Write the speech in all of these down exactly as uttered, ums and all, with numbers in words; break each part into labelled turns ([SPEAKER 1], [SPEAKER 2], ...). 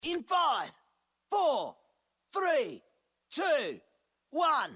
[SPEAKER 1] In five, four, three, two, one.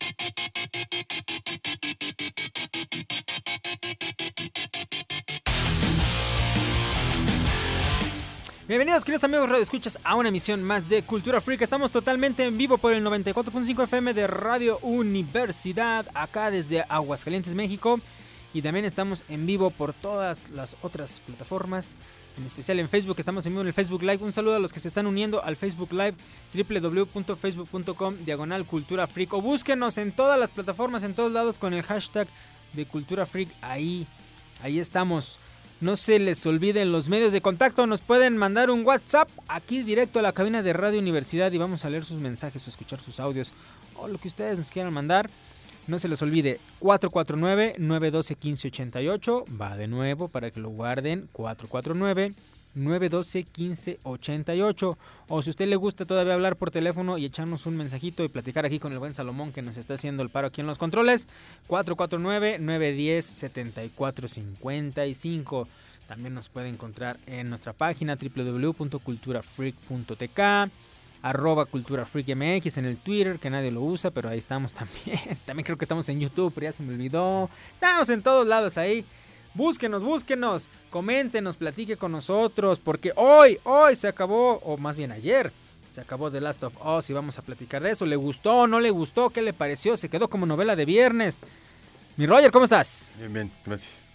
[SPEAKER 2] Bienvenidos, queridos amigos Radio Escuchas, a una emisión más de Cultura Freak. Estamos totalmente en vivo por el noventa y cuatro punto cinco F M de Radio Universidad, acá desde Aguascalientes, México. Y también estamos en vivo por todas las otras plataformas, en especial en Facebook. Estamos en vivo en el Facebook Live. Un saludo a los que se están uniendo al Facebook Live, doble u doble u doble u punto facebook punto com diagonal Cultura Freak. O búsquenos en todas las plataformas, en todos lados, con el hashtag de Cultura Freak. Ahí, ahí estamos. No se les olviden los medios de contacto. Nos pueden mandar un WhatsApp aquí directo a la cabina de Radio Universidad y vamos a leer sus mensajes o escuchar sus audios o lo que ustedes nos quieran mandar. No se les olvide, cuatro cuatro nueve, nueve uno dos, uno cinco ocho ocho. Va de nuevo para que lo guarden, cuatro cuatro nueve, nueve uno dos, uno cinco ocho ocho. O si a usted le gusta todavía hablar por teléfono y echarnos un mensajito y platicar aquí con el buen Salomón que nos está haciendo el paro aquí en los controles, cuatro cuatro nueve, nueve uno cero, siete cuatro cinco cinco. También nos puede encontrar en nuestra página doble u doble u doble u punto cultura freak punto t k, arroba Cultura Freak M X en el Twitter, que nadie lo usa, pero ahí estamos también. También creo que estamos en YouTube, pero ya se me olvidó. Estamos en todos lados ahí. Búsquenos, búsquenos, coméntenos, platique con nosotros, porque hoy, hoy se acabó, o más bien ayer, se acabó The Last of Us y vamos a platicar de eso. ¿Le gustó, no le gustó? ¿Qué le pareció? Se quedó como novela de viernes. Mi Roger, ¿cómo estás?
[SPEAKER 3] Bien, bien, gracias.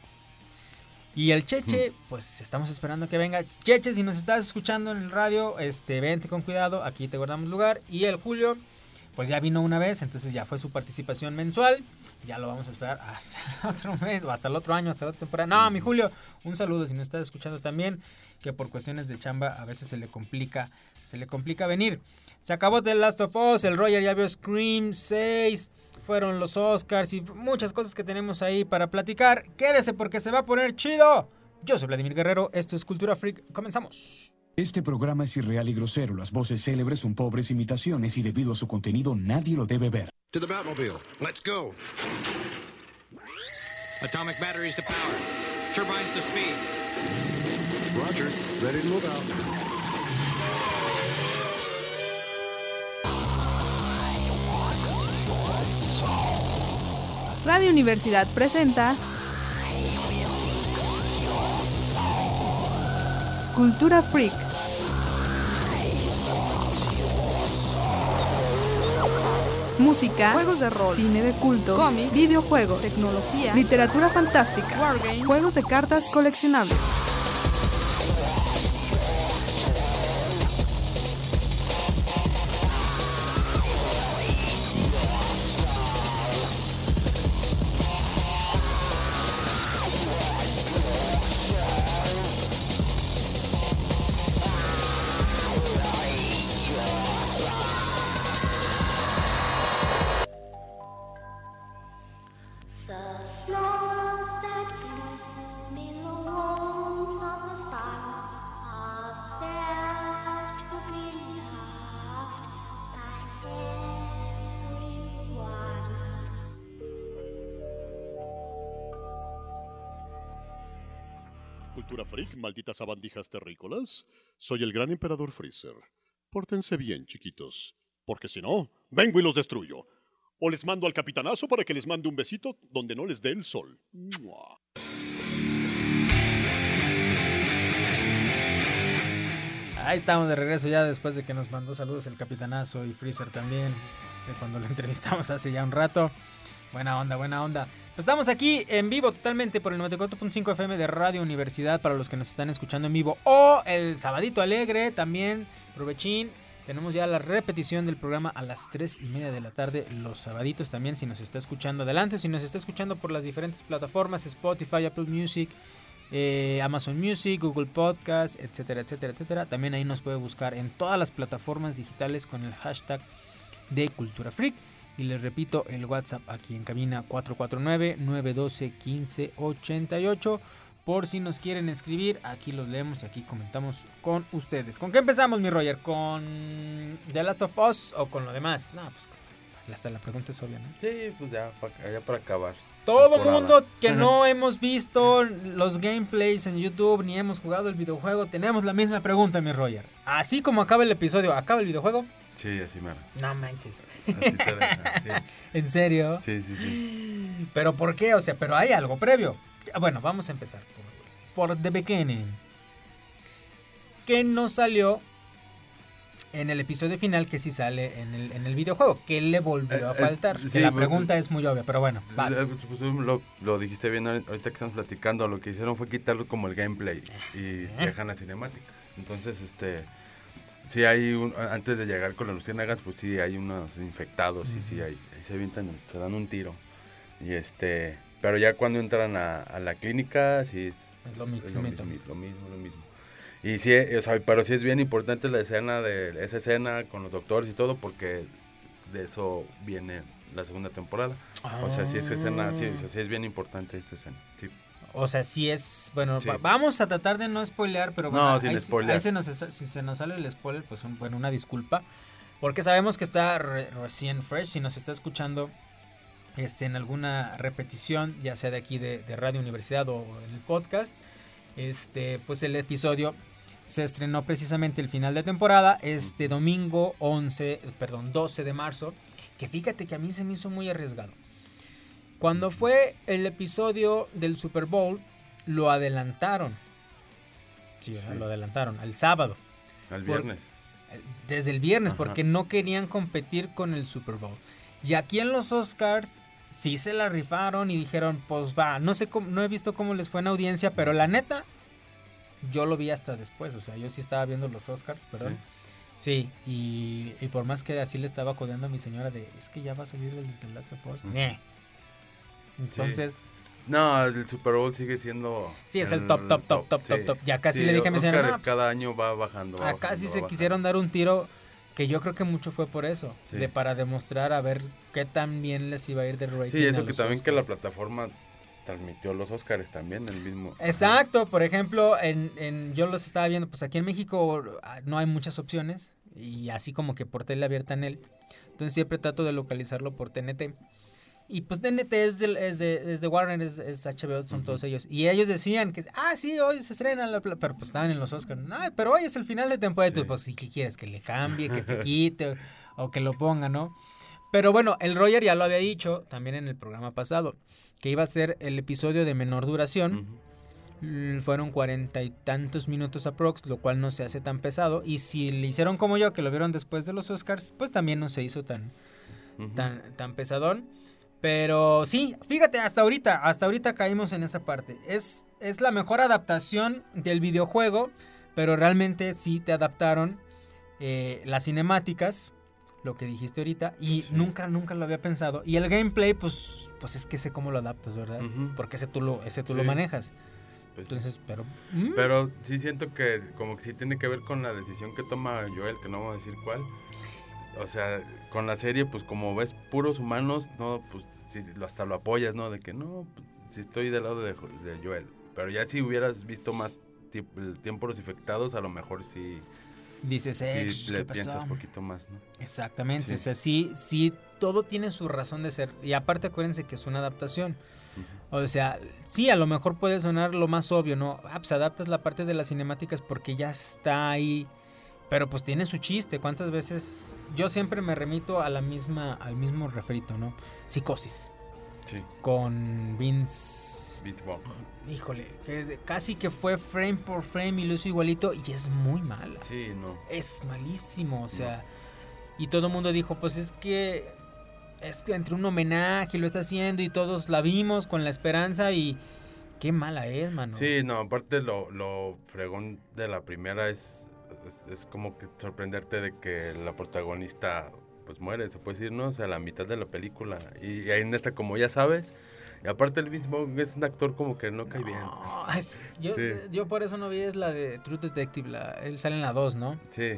[SPEAKER 2] Y el Cheche, pues estamos esperando que venga. Cheche, si nos estás escuchando en el radio, este, vente con cuidado, aquí te guardamos lugar. Y el Julio, pues ya vino una vez, entonces ya fue su participación mensual. Ya lo vamos a esperar hasta el otro mes, o hasta el otro año, hasta la otra temporada. No, mi Julio, un saludo si nos estás escuchando también, que por cuestiones de chamba a veces se le complica, se le complica venir. Se acabó The Last of Us, el Roger ya vio Scream seis, fueron los Oscars y muchas cosas que tenemos ahí para platicar. Quédese porque se va a poner chido. Yo soy Vladimir Guerrero, esto es Cultura Freak, comenzamos.
[SPEAKER 4] Este programa es irreal y grosero, las voces célebres son pobres imitaciones y debido a su contenido nadie lo debe ver.
[SPEAKER 5] To the Batmobile, let's go.
[SPEAKER 6] Atomic batteries to power, turbines to speed.
[SPEAKER 5] Roger, ready to move out.
[SPEAKER 7] Radio Universidad presenta Cultura Freak. Música, juegos de rol, cine de culto, cómics, videojuegos, tecnología, literatura fantástica, wargames, juegos de cartas coleccionables.
[SPEAKER 8] Cultura Freak, malditas sabandijas terrícolas. Soy el gran emperador Freezer. Pórtense bien, chiquitos, porque si no, vengo y los destruyo. O les mando al capitanazo para que les mande un besito donde no les dé el sol. ¡Mua!
[SPEAKER 2] Ahí estamos de regreso ya después de que nos mandó saludos el capitanazo y Freezer también, de cuando lo entrevistamos hace ya un rato. Buena onda, buena onda. Pues estamos aquí en vivo totalmente por el noventa y cuatro punto cinco F M de Radio Universidad para los que nos están escuchando en vivo. O el Sabadito Alegre también, provechín. Tenemos ya la repetición del programa a las tres y media de la tarde, los sabaditos también, si nos está escuchando adelante, si nos está escuchando por las diferentes plataformas, Spotify, Apple Music, eh, Amazon Music, Google Podcast, etcétera, etcétera, etcétera. También ahí nos puede buscar en todas las plataformas digitales con el hashtag de Cultura Freak. Y les repito, el WhatsApp aquí en cabina cuatro cuatro nueve, nueve uno dos, uno cinco ocho ocho. Por si nos quieren escribir, aquí los leemos y aquí comentamos con ustedes. ¿Con qué empezamos, mi Roger? ¿Con The Last of Us o con lo demás? No, pues Hasta la pregunta es obvia, ¿no?
[SPEAKER 3] Sí, pues ya para, ya para acabar.
[SPEAKER 2] Todo
[SPEAKER 3] temporada.
[SPEAKER 2] mundo que no hemos visto los gameplays en YouTube ni hemos jugado el videojuego, tenemos la misma pregunta, mi Roger. Así como acaba el episodio, ¿acaba el videojuego?
[SPEAKER 3] Sí, así mero.
[SPEAKER 2] No manches.
[SPEAKER 3] Así te deja, sí.
[SPEAKER 2] ¿En serio?
[SPEAKER 3] Sí, sí, sí.
[SPEAKER 2] ¿Pero por qué? O sea, pero hay algo previo. Bueno, vamos a empezar por, por the beginning. ¿Qué no salió en el episodio final que sí sale en el, en el videojuego? ¿Qué le volvió a faltar?
[SPEAKER 3] Eh, eh,
[SPEAKER 2] Que
[SPEAKER 3] sí,
[SPEAKER 2] la
[SPEAKER 3] pues,
[SPEAKER 2] pregunta es muy obvia, pero bueno, vas.
[SPEAKER 3] Pues, tú lo, lo dijiste bien ahorita que estamos platicando. Lo que hicieron fue quitarlo como el gameplay y dejan las cinemáticas. Entonces, este... Sí hay, un, antes de llegar con las luciérnagas, pues sí hay unos infectados y sí, hay, ahí se avientan, se dan un tiro. Y este... Pero ya cuando entran a, a la clínica, sí es,
[SPEAKER 2] Es lo mismo.
[SPEAKER 3] es lo mismo, lo mismo, lo mismo. Y sí, o sea, pero sí es bien importante la escena de esa escena con los doctores y todo, porque de eso viene la segunda temporada.
[SPEAKER 2] Ah.
[SPEAKER 3] O sea, sí es escena, sí, o sea, sí es bien importante esa escena. Sí.
[SPEAKER 2] O sea, sí es... Bueno,
[SPEAKER 3] Sí.
[SPEAKER 2] va- vamos a tratar de no spoilear, pero
[SPEAKER 3] No,
[SPEAKER 2] bueno,
[SPEAKER 3] sin
[SPEAKER 2] ahí,
[SPEAKER 3] spoilear.
[SPEAKER 2] ahí se nos, si se nos sale el spoiler, pues un- bueno, una disculpa. Porque sabemos que está re- recién fresh. Si nos está escuchando este, en alguna repetición, ya sea de aquí de, de Radio Universidad o en el podcast, este, pues el episodio se estrenó precisamente el final de temporada, este domingo once, perdón, doce de marzo, que fíjate que a mí se me hizo muy arriesgado. Cuando fue el episodio del Super Bowl, lo adelantaron. Sí, ¿verdad?
[SPEAKER 3] Sí.
[SPEAKER 2] Lo adelantaron al sábado.
[SPEAKER 3] Al
[SPEAKER 2] Por-
[SPEAKER 3] viernes.
[SPEAKER 2] Desde el viernes,
[SPEAKER 3] Ajá.
[SPEAKER 2] porque no querían competir con el Super Bowl. Y aquí en los Oscars sí se la rifaron y dijeron, pues va, no sé cómo, no he visto cómo les fue en audiencia, pero la neta, yo lo vi hasta después. O sea, yo sí estaba viendo los Oscars, perdón. Sí, y, y por más que así le estaba codeando a mi señora de, es que ya va a salir el de The Last of Us.
[SPEAKER 3] Ujú.
[SPEAKER 2] Ñe. Entonces,
[SPEAKER 3] No, el Super Bowl sigue siendo...
[SPEAKER 2] Sí, es el top, top, top, top, top, top. Ya casi le dije a mi señora,
[SPEAKER 3] Oscars
[SPEAKER 2] no, pues,
[SPEAKER 3] cada año va bajando. va
[SPEAKER 2] acá
[SPEAKER 3] bajando,
[SPEAKER 2] sí
[SPEAKER 3] va
[SPEAKER 2] se
[SPEAKER 3] bajando.
[SPEAKER 2] quisieron dar un tiro que yo creo que mucho fue por eso,
[SPEAKER 3] Sí.
[SPEAKER 2] de para demostrar a ver qué tan bien les iba a ir de rating.
[SPEAKER 3] Sí, eso
[SPEAKER 2] a
[SPEAKER 3] que
[SPEAKER 2] los
[SPEAKER 3] también que la
[SPEAKER 2] Oscars.
[SPEAKER 3] plataforma transmitió los Oscars también, el mismo.
[SPEAKER 2] Exacto, por ejemplo, en, en yo los estaba viendo, pues aquí en México ah, no hay muchas opciones y así como que por tele abierta en él. Entonces siempre trato de localizarlo por T N T. Y pues T N T es de, es de, es de Warner, es, es H B O, son
[SPEAKER 3] Ujú.
[SPEAKER 2] todos ellos. Y ellos decían que, ah, sí, hoy se estrena, la, pla-", pero pues estaban en los Oscars. Ay, pero hoy es el final de temporada.
[SPEAKER 3] Sí.
[SPEAKER 2] Y tú, pues, ¿sí, ¿qué quieres? ¿Que le cambie, que te quite o, o que lo ponga, no? Pero bueno, el Roger ya lo había dicho también en el programa pasado, que iba a ser el episodio de menor duración.
[SPEAKER 3] Ujú.
[SPEAKER 2] Mm, Fueron cuarenta y tantos minutos aprox, lo cual no se hace tan pesado. Y si le hicieron como yo, que lo vieron después de los Oscars, pues también no se hizo tan,
[SPEAKER 3] Ujú.
[SPEAKER 2] tan, tan pesadón. Pero sí, fíjate, hasta ahorita, hasta ahorita caímos en esa parte. Es, es la mejor adaptación del videojuego, pero realmente sí te adaptaron eh, las cinemáticas, lo que dijiste ahorita, y
[SPEAKER 3] Sí.
[SPEAKER 2] nunca, nunca lo había pensado. Y el gameplay, pues, pues es que sé cómo lo adaptas, ¿verdad?
[SPEAKER 3] Ujú.
[SPEAKER 2] Porque ese tú lo, ese tú
[SPEAKER 3] Sí.
[SPEAKER 2] lo manejas.
[SPEAKER 3] Pues sí.
[SPEAKER 2] Entonces, pero... mm,
[SPEAKER 3] Pero sí siento que como que sí tiene que ver con la decisión que toma Joel, que no vamos a decir cuál. O sea, con la serie, pues como ves puros humanos, no, pues sí, lo- hasta lo apoyas, ¿no? De que no, pues sí estoy del lado de, Jo- de Joel. Pero ya si hubieras visto más ti- el tiempo los infectados, a lo mejor sí,
[SPEAKER 2] dices, eh,
[SPEAKER 3] sí
[SPEAKER 2] ¿qué
[SPEAKER 3] le
[SPEAKER 2] pasó?
[SPEAKER 3] piensas poquito más, ¿no?
[SPEAKER 2] Exactamente,
[SPEAKER 3] Sí.
[SPEAKER 2] o sea, sí, sí, todo tiene su razón de ser. Y aparte acuérdense que es una adaptación. O sea, sí, a lo mejor puede sonar lo más obvio, ¿no? Ah, pues adaptas la parte de las cinemáticas porque ya está ahí. Pero pues tiene su chiste. ¿Cuántas veces? Yo siempre me remito a la misma, al mismo refrito, ¿no? Psicosis.
[SPEAKER 3] Sí,
[SPEAKER 2] Con Vince.
[SPEAKER 3] Beatwalk.
[SPEAKER 2] Híjole, que casi que fue frame por frame y lo hizo igualito. Y es muy mala.
[SPEAKER 3] Sí, no.
[SPEAKER 2] Es malísimo, o sea. Y todo el mundo dijo, pues es que es que entre un homenaje lo está haciendo y todos la vimos con la esperanza y qué mala es, mano.
[SPEAKER 3] Sí, no, aparte lo, lo fregón de la primera es, es, es como que sorprenderte de que la protagonista pues muere, se puede decir, ¿no? O sea, la mitad de la película. Y, y ahí en esta, como ya sabes, y aparte el mismo es un actor como que no cae bien.
[SPEAKER 2] No, es- yo,
[SPEAKER 3] Sí.
[SPEAKER 2] yo por eso no vi es la de True Detective, la, él sale en la dos, ¿no?
[SPEAKER 3] Sí,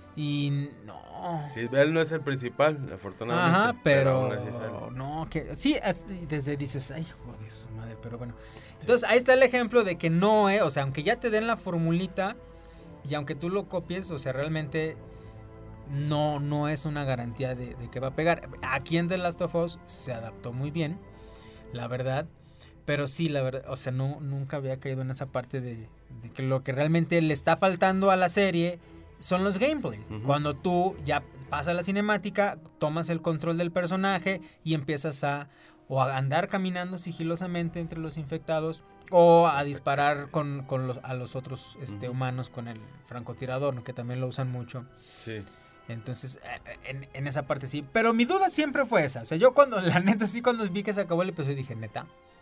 [SPEAKER 2] Y no.
[SPEAKER 3] sí, él no es el principal, afortunadamente.
[SPEAKER 2] Ajá, pero,
[SPEAKER 3] aún así sale.
[SPEAKER 2] no, que sí, as- desde dices, ay, joder, su madre, pero bueno. Entonces, ahí está el ejemplo de que no, eh, o sea, aunque ya te den la formulita y aunque tú lo copies, o sea, realmente no, no es una garantía de, de que va a pegar. Aquí en The Last of Us se adaptó muy bien, la verdad. Pero sí, la verdad, o sea, no, nunca había caído en esa parte de, de que lo que realmente le está faltando a la serie son los gameplays. Uh-huh. Cuando tú ya pasas la cinemática, tomas el control del personaje y empiezas a o a andar caminando sigilosamente entre los infectados o a disparar con, con los, a los otros este, uh-huh. humanos con el francotirador, ¿no? Que también lo usan mucho.
[SPEAKER 3] Sí.
[SPEAKER 2] Entonces, en, en esa parte sí. Pero mi duda siempre fue esa. O sea, yo cuando, la neta, sí, cuando vi que se acabó el episodio, dije, ¿neta?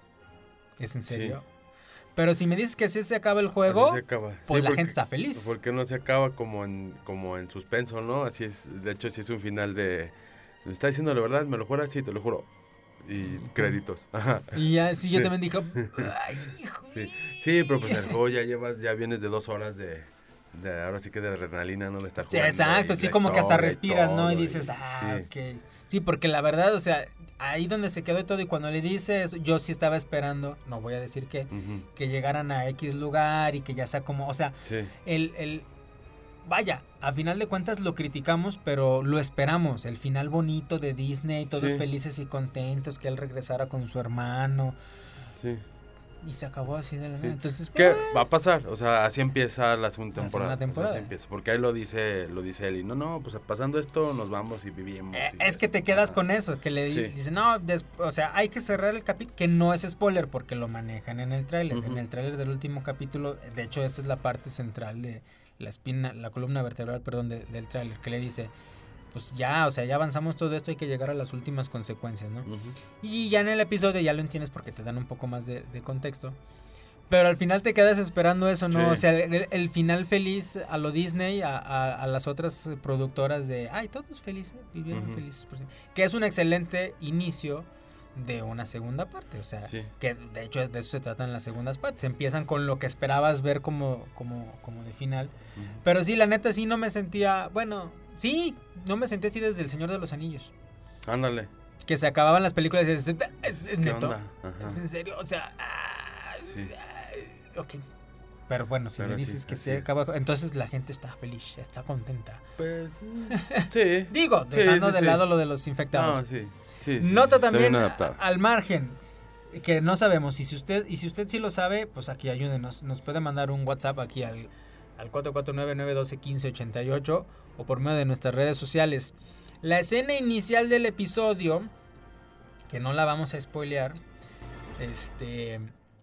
[SPEAKER 2] ¿Es en serio? Sí. Pero si me dices que así se acaba el juego,
[SPEAKER 3] se acaba.
[SPEAKER 2] pues
[SPEAKER 3] sí,
[SPEAKER 2] la
[SPEAKER 3] porque,
[SPEAKER 2] gente está feliz.
[SPEAKER 3] Porque no se acaba como en como en suspenso, ¿no? Así es. De hecho, sí es un final de... ¿Me está diciendo la verdad? ¿Me lo juras? Sí, te lo juro. Y créditos. Ajá.
[SPEAKER 2] Y ya, sí, yo sí. también dije, ay, hijo.
[SPEAKER 3] Sí. sí, pero pues el juego ya llevas, ya vienes de dos horas de... de ahora sí que de adrenalina, ¿no? De estar jugando.
[SPEAKER 2] Sí, exacto, sí, como que hasta respiras, todo, ¿no? Y dices, ah, sí. ok. Sí, porque la verdad, o sea, ahí donde se quedó todo y cuando le dices, yo sí estaba esperando, no voy a decir que, uh-huh. que llegaran a X lugar y que ya sea como, o sea,
[SPEAKER 3] sí.
[SPEAKER 2] el, el, vaya, a final de cuentas lo criticamos, pero lo esperamos, el final bonito de Disney, todos sí. felices y contentos, que él regresara con su hermano.
[SPEAKER 3] Sí.
[SPEAKER 2] Y se acabó así de la nada.
[SPEAKER 3] Sí.
[SPEAKER 2] Entonces,
[SPEAKER 3] ¿qué
[SPEAKER 2] pues,
[SPEAKER 3] va a pasar? O sea, así empieza la segunda temporada.
[SPEAKER 2] La segunda temporada.
[SPEAKER 3] O sea, así empieza. Porque ahí lo dice, lo dice él. Y no, no, pues pasando esto nos vamos y vivimos.
[SPEAKER 2] Eh,
[SPEAKER 3] y
[SPEAKER 2] es
[SPEAKER 3] eso.
[SPEAKER 2] que te quedas
[SPEAKER 3] ah.
[SPEAKER 2] con eso. Que le sí. dice, no, des, o sea, hay que cerrar el capítulo. Que no es spoiler porque lo manejan en el tráiler. Uh-huh. En el tráiler del último capítulo, de hecho, esa es la parte central de la espina, la columna vertebral, perdón, de, del tráiler. Que le dice, pues ya, o sea, ya avanzamos todo esto, hay que llegar a las últimas consecuencias, ¿no? Uh-huh. Y ya en el episodio ya lo entiendes porque te dan un poco más de, de contexto. Pero al final te quedas esperando eso, ¿no? Sí. O sea, el, el final feliz a lo Disney, a, a, a las otras productoras de, ay, todos felices, vivieron uh-huh. felices por siempre. Que es un excelente inicio de una segunda parte, o sea,
[SPEAKER 3] sí.
[SPEAKER 2] que de hecho de eso se tratan las segundas partes. Empiezan con lo que esperabas ver como, como, como de final. Uh-huh. Pero sí, la neta, sí no me sentía, bueno, sí, no me sentía así desde El Señor de los Anillos.
[SPEAKER 3] Ándale.
[SPEAKER 2] Que se acababan las películas y dices, ¿es, es, es neto? ¿Es en serio? O sea, ah,
[SPEAKER 3] sí.
[SPEAKER 2] Ok, pero bueno, si
[SPEAKER 3] pero
[SPEAKER 2] me dices
[SPEAKER 3] sí,
[SPEAKER 2] que se
[SPEAKER 3] es.
[SPEAKER 2] acaba, entonces la gente está feliz, está contenta.
[SPEAKER 3] Pues, sí.
[SPEAKER 2] Digo,
[SPEAKER 3] sí,
[SPEAKER 2] dejando
[SPEAKER 3] sí,
[SPEAKER 2] de
[SPEAKER 3] sí.
[SPEAKER 2] lado lo de los infectados.
[SPEAKER 3] No, sí, sí, sí
[SPEAKER 2] Nota
[SPEAKER 3] sí,
[SPEAKER 2] también al margen, que no sabemos, y si usted y si usted sí lo sabe, pues aquí ayúdenos, nos puede mandar un WhatsApp aquí al, al cuatro cuatro nueve, nueve uno dos, uno cinco ocho ocho o por medio de nuestras redes sociales. La escena inicial del episodio, que no la vamos a spoilear, este...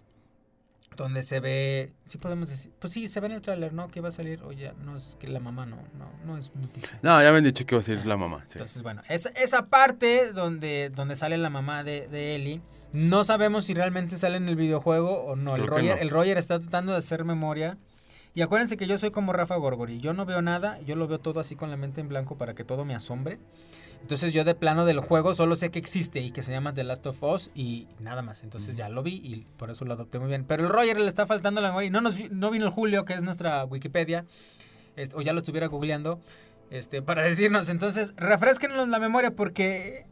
[SPEAKER 2] donde se ve, sí podemos decir, pues sí, se ve en el tráiler, ¿no? Que va a salir, oye, no es que la mamá no, no, no es noticia.
[SPEAKER 3] No, ya me han dicho que va a salir la mamá, sí.
[SPEAKER 2] Entonces, bueno, esa, esa parte donde, donde sale la mamá de, de Ellie, no sabemos si realmente sale en el videojuego o no. El Roger, no. el Roger está tratando de hacer memoria. Y acuérdense que yo soy como Rafa Gorgori, yo no veo nada, yo lo veo todo así con la mente en blanco para que todo me asombre. Entonces yo de plano del juego solo sé que existe y que se llama The Last of Us y nada más. Entonces ya lo vi y por eso lo adopté muy bien. Pero el Roger le está faltando la memoria y no, nos, no vino el Julio, que es nuestra Wikipedia, este, o ya lo estuviera googleando, este, para decirnos. Entonces refrésquenos la memoria porque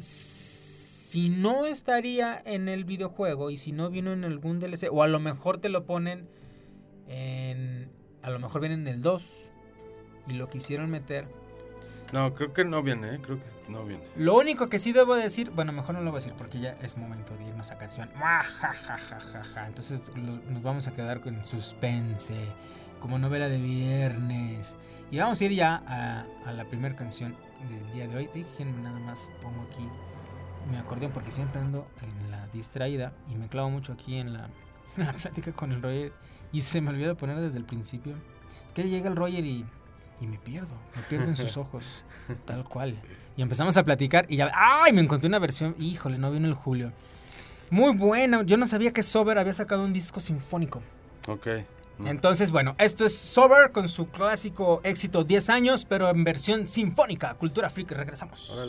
[SPEAKER 2] si no estaría en el videojuego y si no vino en algún D L C, o a lo mejor te lo ponen en... a lo mejor viene en el dos y lo quisieron meter...
[SPEAKER 3] No, creo que no viene, ¿eh? Creo que no viene.
[SPEAKER 2] Lo único que sí debo decir, bueno, mejor no lo voy a decir porque ya es momento de irnos a canción. Ja, ja, ja, ja, ja. Entonces lo, nos vamos a quedar con suspense, como novela de viernes. Y vamos a ir ya a, a la primera canción del día de hoy. Déjenme nada más, pongo aquí mi acordeón porque siempre ando en la distraída y me clavo mucho aquí en la, en la plática con el Roger. Y se me olvidó poner desde el principio. Es que llega el Roger y... Y me pierdo, me pierdo en sus ojos, tal cual. Y empezamos a platicar y ya... ¡Ay! Me encontré una versión... Híjole, no vino el Julio. Muy buena. Yo no sabía que Sober había sacado un disco sinfónico.
[SPEAKER 3] Ok. No.
[SPEAKER 2] Entonces, bueno, esto es Sober con su clásico éxito diez años, pero en versión sinfónica. Cultura Freak, regresamos.
[SPEAKER 3] Órale.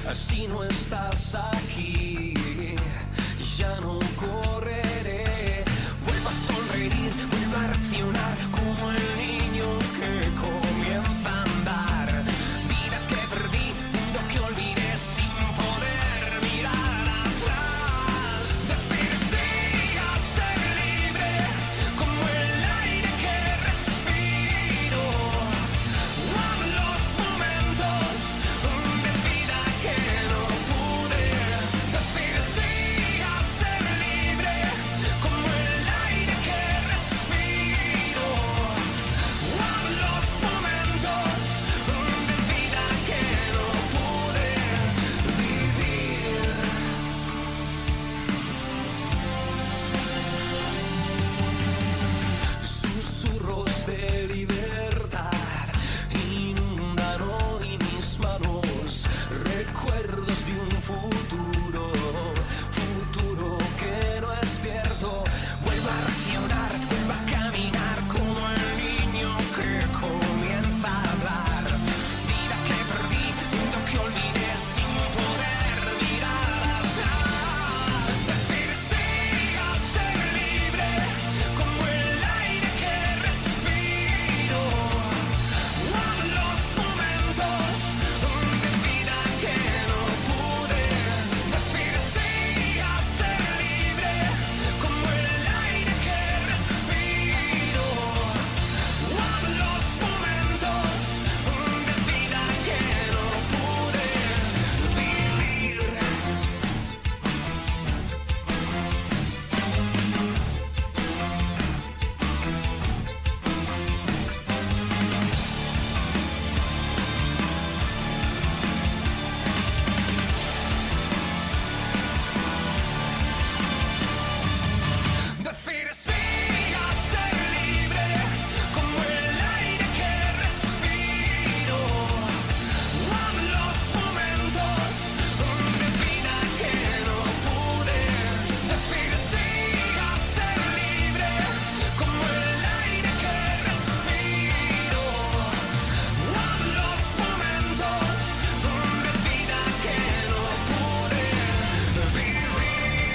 [SPEAKER 9] Si no estás aquí, ya no correré. Vuelvo a sonreír, vuelvo a reaccionar como el niño que comienza a andar. Vida que perdí, mundo que olvidé sin poder mirar atrás. Decir sí a ser libre, como el aire que respiro. Amo los momentos de vida que no pude. Decir sí a ser libre, como el aire que respiro. Amo los momentos de vida que no pude vivir. Susurros de libertad inundan hoy mis manos. Recuerdos de un futuro, futuro que no es cierto. Vuelvo a reaccionar, vuelvo a caminar como el niño que comienza a hablar. Vida que perdí, mundo que olvidé sin poder mirar atrás. Decir sí a ser libre, como el aire que respiro. Amo los momentos de vida que no pude. Decir sí a ser libre, como el aire que respiro. Amo los momentos de vida que no pude vivir. Decir sí a ser libre, como el aire que respiro. Amo los momentos de vida que no pude. Decir sí a ser libre, como el aire que respiro. Amo los momentos de vida que no pude vivir.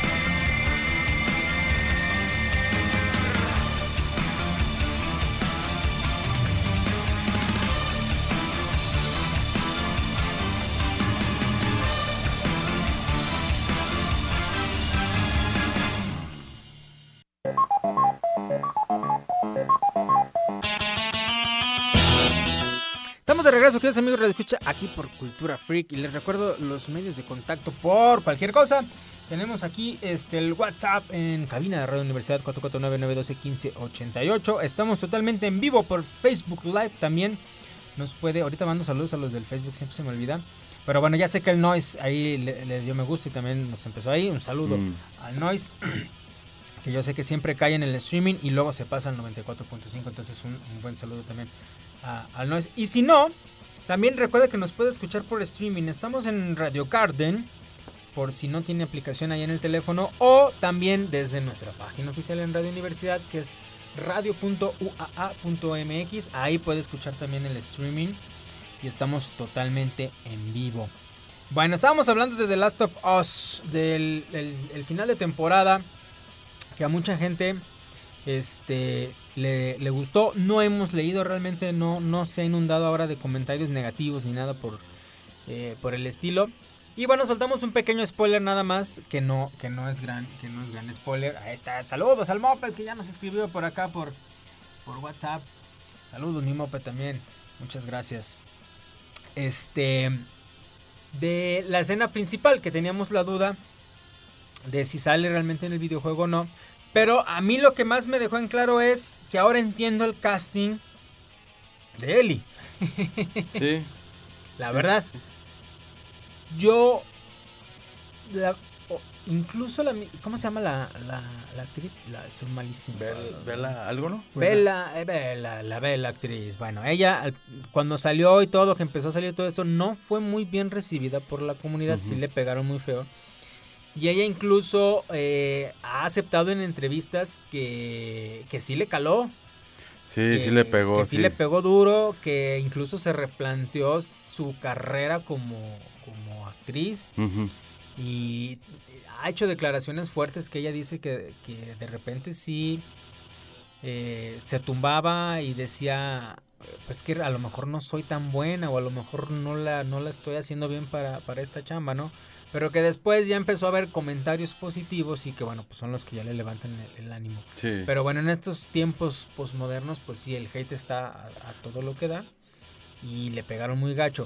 [SPEAKER 2] Estamos de regreso, queridos amigos Radio Escucha, aquí por Cultura Freak. Y les recuerdo los medios de contacto por cualquier cosa. Tenemos aquí este, el WhatsApp en cabina de Radio Universidad cuatro cuatro nueve, nueve uno dos, uno cinco ocho ocho. Estamos totalmente en vivo por Facebook Live también. Nos puede, ahorita mando saludos a los del Facebook, siempre se me olvida. Pero bueno, ya sé que el Noise ahí le, le dio me gusta y también nos empezó ahí. Un saludo
[SPEAKER 3] Mm.
[SPEAKER 2] al Noise, que yo sé que siempre cae en el streaming y luego se pasa al noventa y cuatro punto cinco. Entonces un, un buen saludo también a, al Noise. Y si no, también recuerda que nos puede escuchar por streaming. Estamos en Radio Garden, por si no tiene aplicación ahí en el teléfono, o también desde nuestra página oficial en Radio Universidad, que es radio punto u a a punto m x. Ahí puede escuchar también el streaming y estamos totalmente en vivo. Bueno, estábamos hablando de The Last of Us, del el, el final de temporada, que a mucha gente este le, le gustó. No hemos leído realmente, no, no se ha inundado ahora de comentarios negativos ni nada por, eh, por el estilo. Y bueno, soltamos un pequeño spoiler nada más, que no, que no es gran, que no es gran spoiler. Ahí está, saludos al Moped, que ya nos escribió por acá por, por WhatsApp. Saludos, mi Moped también. Muchas gracias. Este, de la escena principal, que teníamos la duda de si sale realmente en el videojuego o no. Pero a mí lo que más me dejó en claro es que ahora entiendo el casting de Ellie.
[SPEAKER 3] Sí.
[SPEAKER 2] La
[SPEAKER 3] sí,
[SPEAKER 2] verdad.
[SPEAKER 3] sí.
[SPEAKER 2] Yo, la, o, incluso la, ¿cómo se llama la, la, la actriz? La, soy malísimo.
[SPEAKER 3] Bel- Bella, ¿algo no?
[SPEAKER 2] Bella, eh, Bella, la Bella actriz. Bueno, ella al- cuando salió y todo, que empezó a salir todo esto, no fue muy bien recibida por la comunidad.
[SPEAKER 3] Ujú.
[SPEAKER 2] Sí le pegaron muy feo. Y ella incluso eh, ha aceptado en entrevistas que, que sí le caló.
[SPEAKER 3] Sí,
[SPEAKER 2] que,
[SPEAKER 3] sí le pegó.
[SPEAKER 2] que sí,
[SPEAKER 3] sí.
[SPEAKER 2] le pegó duro, que incluso se replanteó su carrera como, como actriz.
[SPEAKER 3] Ujú.
[SPEAKER 2] Y ha hecho declaraciones fuertes que ella dice que, que de repente sí eh, se tumbaba y decía, pues que a lo mejor no soy tan buena o a lo mejor no la, no la estoy haciendo bien para, para esta chamba, ¿no? Pero que después ya empezó a haber comentarios positivos y que bueno, pues son los que ya le levantan el, el ánimo.
[SPEAKER 3] Sí.
[SPEAKER 2] Pero bueno, en estos tiempos posmodernos, pues sí, el hate está a, a todo lo que da y le pegaron muy gacho.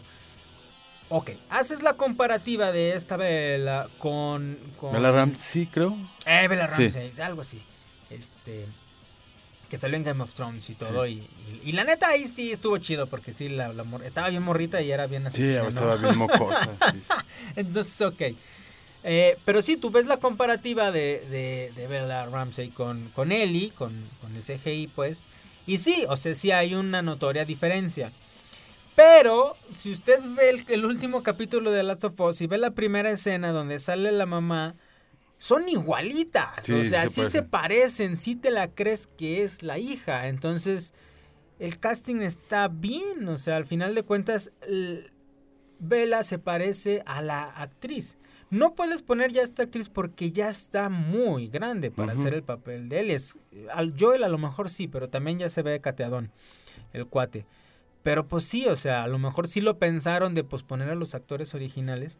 [SPEAKER 2] Ok, haces la comparativa de esta Bella con... con
[SPEAKER 3] Bella Ramsey, creo.
[SPEAKER 2] Eh, Bella
[SPEAKER 3] Sí.
[SPEAKER 2] Ramsey, algo así. Este... Que salió en Game of Thrones y todo.
[SPEAKER 3] Sí.
[SPEAKER 2] Y, y, y la neta ahí sí estuvo chido porque sí, la, la mor- estaba bien morrita y era bien
[SPEAKER 3] Sí,
[SPEAKER 2] asesina, ¿no?
[SPEAKER 3] estaba bien mocosa. Sí, sí.
[SPEAKER 2] Entonces, ok. Eh, pero sí, tú ves la comparativa de, de, de Bella Ramsey con, con Ellie, con, con el C G I, pues. Y sí, o sea, sí hay una notoria diferencia. Pero, si usted ve el, el último capítulo de Last of Us y ve la primera escena donde sale la mamá, son igualitas.
[SPEAKER 3] Sí,
[SPEAKER 2] o sea,
[SPEAKER 3] sí
[SPEAKER 2] sí,
[SPEAKER 3] se
[SPEAKER 2] se
[SPEAKER 3] parecen.
[SPEAKER 2] parecen, sí te la crees que es la hija. Entonces, el casting está bien. O sea, al final de cuentas, el- Bella se parece a la actriz. No puedes poner ya a esta actriz porque ya está muy grande para
[SPEAKER 3] Ujú.
[SPEAKER 2] hacer el papel de él. Es, al Joel a lo mejor sí, pero también ya se ve cateadón el cuate. Pero pues sí, o sea, a lo mejor sí lo pensaron de posponer a los actores originales.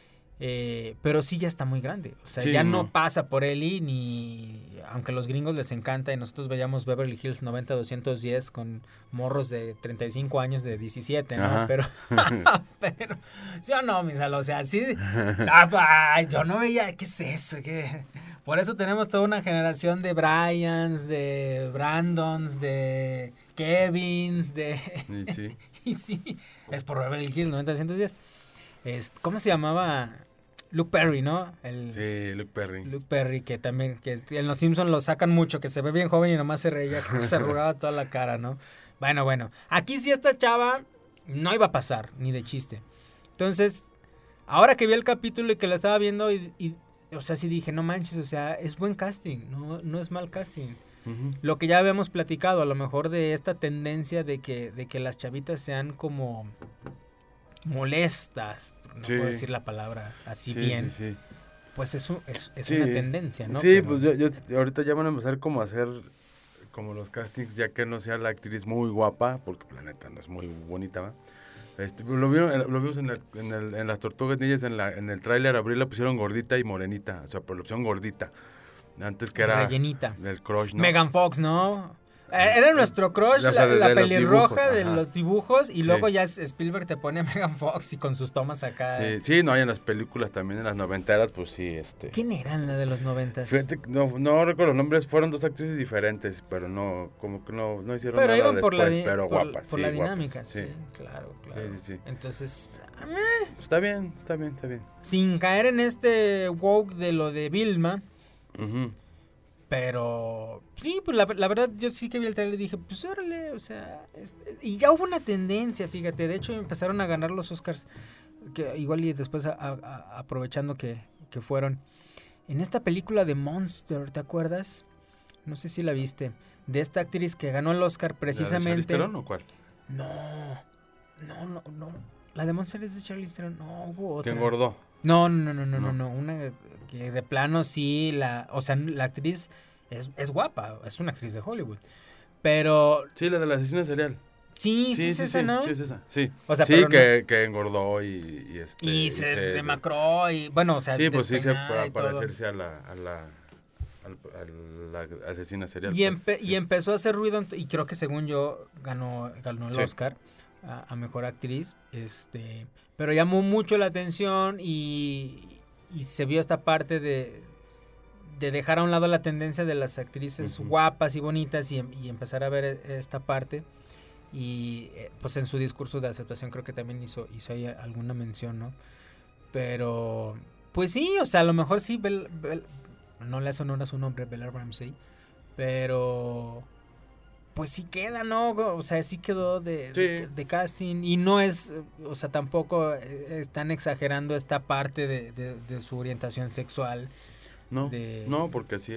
[SPEAKER 2] Eh, pero sí ya está muy grande. O sea,
[SPEAKER 3] Sí,
[SPEAKER 2] ya no.
[SPEAKER 3] no.
[SPEAKER 2] pasa por Ellie ni... Aunque a los gringos les encanta y nosotros veíamos Beverly Hills noventa doscientos diez con morros de treinta y cinco años de diecisiete, ¿no?
[SPEAKER 3] Ajá.
[SPEAKER 2] Pero... pero... ¿Sí o no, Misal? O sea, sí... Ah, ay, yo no veía... ¿Qué es eso? ¿Qué? Por eso tenemos toda una generación de Bryans, de Brandons, de Kevins, de...
[SPEAKER 3] Y sí.
[SPEAKER 2] y sí, es por Beverly Hills noventa doscientos diez. Es, ¿Cómo se llamaba? Luke Perry, ¿no? El,
[SPEAKER 3] Sí, Luke Perry.
[SPEAKER 2] Luke Perry, que también, que en Los Simpsons lo sacan mucho, que se ve bien joven y nomás se reía, creo que se arrugaba toda la cara, ¿no? Bueno, bueno, aquí sí esta chava no iba a pasar, ni de chiste. Entonces, ahora que vi el capítulo y que lo estaba viendo, y, y, o sea, sí dije, no manches, o sea, es buen casting, no, no es mal casting.
[SPEAKER 3] Ujú.
[SPEAKER 2] Lo que ya habíamos platicado, a lo mejor de esta tendencia de que, de que las chavitas sean como molestas, no
[SPEAKER 3] Sí.
[SPEAKER 2] puedo decir la palabra así
[SPEAKER 3] Sí,
[SPEAKER 2] bien,
[SPEAKER 3] sí, sí.
[SPEAKER 2] pues es, un- es, es
[SPEAKER 3] Sí.
[SPEAKER 2] una tendencia, ¿no?
[SPEAKER 3] Sí,
[SPEAKER 2] Pero-
[SPEAKER 3] pues yo, yo- ahorita ya van a empezar como a hacer como los castings, ya que no sea la actriz muy guapa, porque la neta no es muy bonita, ¿va? Este, lo, vieron, lo vimos en, el- en, el- en las Tortugas Ninjas, en, la, en el tráiler, abril la pusieron gordita y morenita, o sea, por la opción gordita. Antes que era
[SPEAKER 2] rellenita.
[SPEAKER 3] el crush, ¿no?
[SPEAKER 2] Megan Fox, ¿no? Eh, Era nuestro crush,
[SPEAKER 3] O sea,
[SPEAKER 2] la,
[SPEAKER 3] de-
[SPEAKER 2] la
[SPEAKER 3] de los
[SPEAKER 2] pelirroja
[SPEAKER 3] dibujos,
[SPEAKER 2] de
[SPEAKER 3] ajá.
[SPEAKER 2] los dibujos, y
[SPEAKER 3] Sí.
[SPEAKER 2] luego ya es- Spielberg te pone a Megan Fox y con sus tomas acá.
[SPEAKER 3] Sí, sí, no, y en las películas también, en las noventeras, pues sí, este...
[SPEAKER 2] ¿Quién eran la de los noventas?
[SPEAKER 3] Fíjate que no, no recuerdo los nombres, fueron dos actrices diferentes, pero no, como que no, no hicieron
[SPEAKER 2] Pero
[SPEAKER 3] nada
[SPEAKER 2] iban
[SPEAKER 3] después,
[SPEAKER 2] por la, di-
[SPEAKER 3] pero
[SPEAKER 2] por,
[SPEAKER 3] guapas,
[SPEAKER 2] por
[SPEAKER 3] sí,
[SPEAKER 2] la
[SPEAKER 3] guapas,
[SPEAKER 2] dinámica, sí, claro, claro.
[SPEAKER 3] Sí, sí, sí.
[SPEAKER 2] Entonces,
[SPEAKER 3] Está bien, está bien, está bien.
[SPEAKER 2] sin caer en este woke de lo de Vilma,
[SPEAKER 3] Ujú.
[SPEAKER 2] pero sí, pues la, la verdad yo sí que vi el trailer y dije, pues órale, o sea, este, y ya hubo una tendencia, fíjate, de hecho empezaron a ganar los Oscars, que igual y después a- a- aprovechando que, que fueron, en esta película de Monster, ¿te acuerdas? No sé si la viste, de esta actriz que ganó el Oscar
[SPEAKER 3] ¿La de
[SPEAKER 2] precisamente.
[SPEAKER 3] Charlize Theron o cuál?
[SPEAKER 2] No, no, no, no. La de Monster es de Charlize Theron. No, hubo otra.
[SPEAKER 3] Que engordó.
[SPEAKER 2] No, no, no, no, no,
[SPEAKER 3] No.
[SPEAKER 2] no. Una que de plano sí, la, o sea, la actriz es, es guapa, es una actriz de Hollywood. Pero
[SPEAKER 3] Sí, la de la asesina serial.
[SPEAKER 2] sí, sí, es esa, ¿no?
[SPEAKER 3] sí, es esa, sí.
[SPEAKER 2] O sea,
[SPEAKER 3] sí,
[SPEAKER 2] pero
[SPEAKER 3] que, que engordó y, y este...
[SPEAKER 2] Y se demacró y, bueno, o sea,
[SPEAKER 3] Sí, pues sí, se,
[SPEAKER 2] despeinada
[SPEAKER 3] para
[SPEAKER 2] y todo.
[SPEAKER 3] parecerse a la, a la, al- a la asesina serial.
[SPEAKER 2] Y,
[SPEAKER 3] pues,
[SPEAKER 2] empe-
[SPEAKER 3] sí.
[SPEAKER 2] y empezó a hacer ruido, ent- y creo que según yo ganó, ganó el
[SPEAKER 3] Sí.
[SPEAKER 2] Oscar a, a Mejor Actriz, este, pero llamó mucho la atención y, y se vio esta parte de, de dejar a un lado la tendencia de las actrices
[SPEAKER 3] Ujú.
[SPEAKER 2] guapas y bonitas y, em- y empezar a ver e- esta parte. Y eh, pues en su discurso de aceptación creo que también hizo, hizo ahí alguna mención, ¿no? Pero, pues sí, o sea, a lo mejor sí, Bel- Bel- no le hace honor a su nombre, Bella Ramsey, pero pues sí queda, ¿no? O sea, sí quedó de,
[SPEAKER 3] Sí.
[SPEAKER 2] de, de casting y no es, o sea, tampoco eh, están exagerando esta parte de, de- de su orientación sexual.
[SPEAKER 3] No,
[SPEAKER 2] de-
[SPEAKER 3] no, porque así es.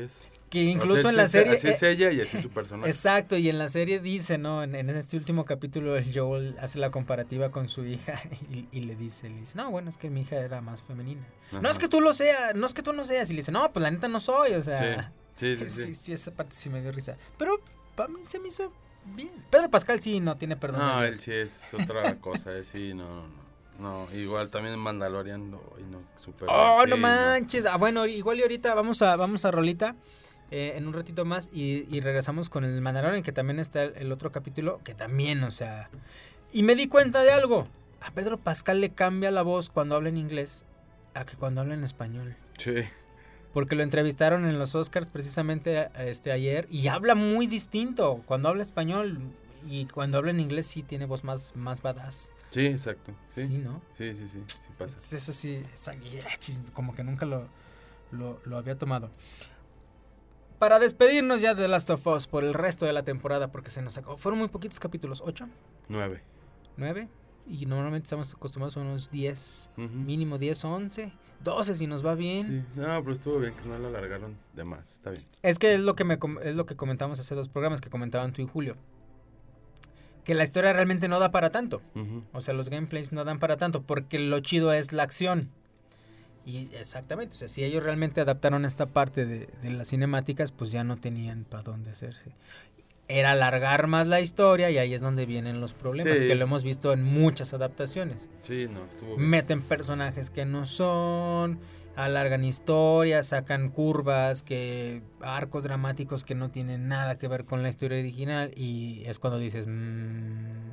[SPEAKER 2] Que incluso
[SPEAKER 3] O sea,
[SPEAKER 2] en la
[SPEAKER 3] así-
[SPEAKER 2] serie...
[SPEAKER 3] Así es
[SPEAKER 2] eh,
[SPEAKER 3] ella y así es su personaje.
[SPEAKER 2] Exacto, y en la serie dice, ¿no? En, en este último capítulo el Joel hace la comparativa con su hija y, y le dice, le dice, no, bueno, es que mi hija era más femenina.
[SPEAKER 3] Ajá.
[SPEAKER 2] No es que tú lo seas, no es que tú no seas. Y le dice, no, pues la neta no soy, o sea...
[SPEAKER 3] Sí, sí, sí.
[SPEAKER 2] Sí,
[SPEAKER 3] sí.
[SPEAKER 2] sí, esa parte sí me dio risa. Pero para mí se me hizo bien. Pedro Pascal sí no tiene perdón.
[SPEAKER 3] No,
[SPEAKER 2] de
[SPEAKER 3] él
[SPEAKER 2] Dios.
[SPEAKER 3] sí es otra cosa, eh, sí, no, no. No, igual también en Mandalorian, no, y no, súper
[SPEAKER 2] Oh,
[SPEAKER 3] bien,
[SPEAKER 2] no
[SPEAKER 3] sí,
[SPEAKER 2] manches. Ah, bueno, igual y ahorita vamos a, vamos a rolita eh, en un ratito más y, y regresamos con el Mandalorian, que también está el, el otro capítulo, que también, o sea... Y me di cuenta de algo. A Pedro Pascal le cambia la voz cuando habla en inglés a que cuando habla en español.
[SPEAKER 3] Sí.
[SPEAKER 2] Porque lo entrevistaron en los Oscars precisamente este, ayer y habla muy distinto cuando habla español y cuando habla en inglés sí tiene voz más, más badass.
[SPEAKER 3] Sí, exacto. Sí,
[SPEAKER 2] Sí, ¿no?
[SPEAKER 3] Sí, sí, sí, sí pasa.
[SPEAKER 2] Entonces, eso sí, esa- chis, como que nunca lo, lo, lo había tomado. Para despedirnos ya de The Last of Us por el resto de la temporada, porque se nos acabó. Fueron muy poquitos capítulos, ¿ocho?
[SPEAKER 3] Nueve.
[SPEAKER 2] ¿Nueve? Y normalmente estamos acostumbrados a unos diez,
[SPEAKER 3] Ujú.
[SPEAKER 2] mínimo diez, once, doce si nos va bien.
[SPEAKER 3] Sí, no, pero estuvo bien que no lo alargaron de más, está bien.
[SPEAKER 2] Es que es lo que me com- es lo que comentamos hace dos programas que comentaban tú y Julio. Que la historia realmente no da para tanto.
[SPEAKER 3] Ujú.
[SPEAKER 2] O sea, los gameplays no dan para tanto porque lo chido es la acción. Y exactamente, o sea, si ellos realmente adaptaron esta parte de, de las cinemáticas, pues ya no tenían para dónde hacerse. Era alargar más la historia y ahí es donde vienen los problemas,
[SPEAKER 3] Sí.
[SPEAKER 2] que lo hemos visto en muchas adaptaciones.
[SPEAKER 3] Sí, no, estuvo bien.
[SPEAKER 2] Meten personajes que no son, alargan historias, sacan curvas, que arcos dramáticos que no tienen nada que ver con la historia original y es cuando dices... "Mm,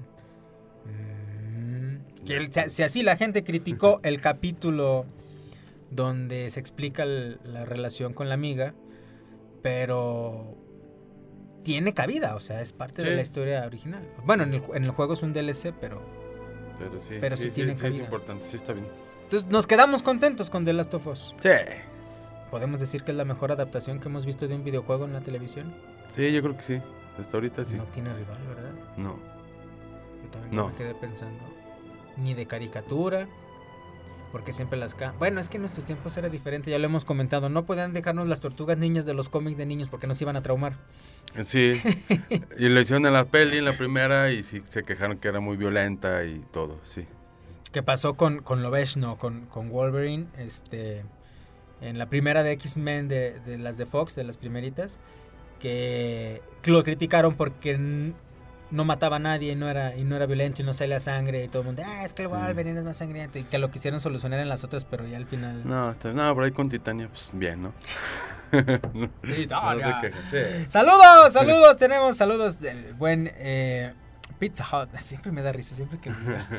[SPEAKER 2] mm". Que el- si, si así la gente criticó el capítulo donde se explica el- la relación con la amiga, pero tiene cabida, o sea, es parte de
[SPEAKER 3] Sí.
[SPEAKER 2] la historia original. Bueno, en el, ju- en el juego es un D L C, pero...
[SPEAKER 3] Pero sí,
[SPEAKER 2] pero
[SPEAKER 3] sí,
[SPEAKER 2] sí
[SPEAKER 3] sí,
[SPEAKER 2] tiene
[SPEAKER 3] sí, es
[SPEAKER 2] cabida.
[SPEAKER 3] importante, sí está bien.
[SPEAKER 2] Entonces nos quedamos contentos con The Last of Us.
[SPEAKER 3] Sí.
[SPEAKER 2] ¿Podemos decir que es la mejor adaptación que hemos visto de un videojuego en la televisión?
[SPEAKER 3] Sí, yo creo que sí. Hasta ahorita sí.
[SPEAKER 2] No tiene rival, ¿verdad?
[SPEAKER 3] No.
[SPEAKER 2] Yo también
[SPEAKER 3] No.
[SPEAKER 2] me quedé pensando. Ni de caricatura, porque siempre las... ca- Bueno, es que en nuestros tiempos era diferente, ya lo hemos comentado. No podían dejarnos las tortugas niñas de los cómics de niños porque nos iban a traumar.
[SPEAKER 3] Sí. Y lo hicieron en la peli, en la primera, y sí se quejaron que era muy violenta y todo, sí.
[SPEAKER 2] ¿Qué pasó con, con Lobezno, con, con Wolverine? Este, en la primera de X-Men, de, de las de Fox, de las primeritas, que lo criticaron porque n- no mataba a nadie y no era, y no era violento y no salía sangre y todo el mundo, ah, es que el
[SPEAKER 3] Sí.
[SPEAKER 2] Wolverine es más sangriento y que lo quisieron solucionar en las otras, pero ya al final...
[SPEAKER 3] No, está, no, por ahí con Titania, pues bien, ¿no? no,
[SPEAKER 2] Titania.
[SPEAKER 3] no se quejan, sí.
[SPEAKER 2] Saludos, saludos, tenemos saludos del buen eh, Pizza Hut. Siempre me da risa, siempre que lo diga.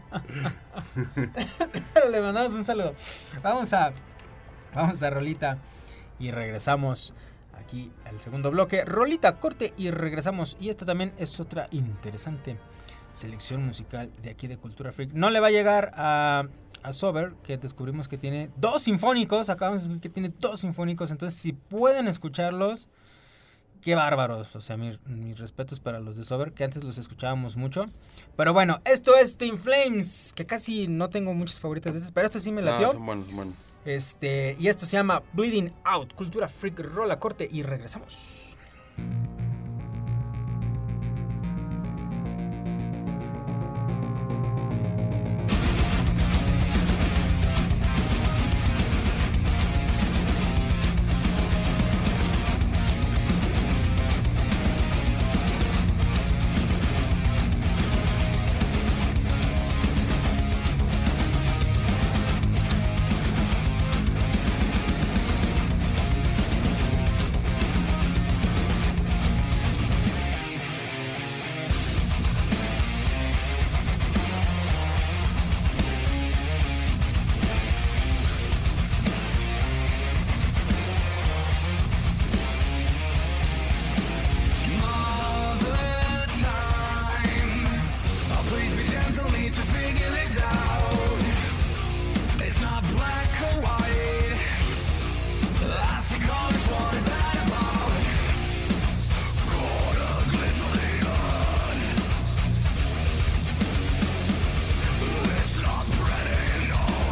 [SPEAKER 2] Le mandamos un saludo. Vamos a, vamos a rolita y regresamos aquí al segundo bloque. Rolita, corte y regresamos. Y esta también es otra interesante selección musical de aquí de Cultura Freak. No le va a llegar a, a Sober, que descubrimos que tiene dos sinfónicos. Acabamos de descubrir que tiene dos sinfónicos. Entonces, si pueden escucharlos, qué bárbaros. O sea, mis, mis respetos para los de Sober, que antes los escuchábamos mucho. Pero bueno, esto es The In Flames, que casi no tengo muchas favoritas de estas, pero esta sí me
[SPEAKER 3] No,
[SPEAKER 2] latió.
[SPEAKER 3] son buenos, buenos.
[SPEAKER 2] Este, y esto se llama Bleeding Out. Cultura Freak, rola, corte y regresamos.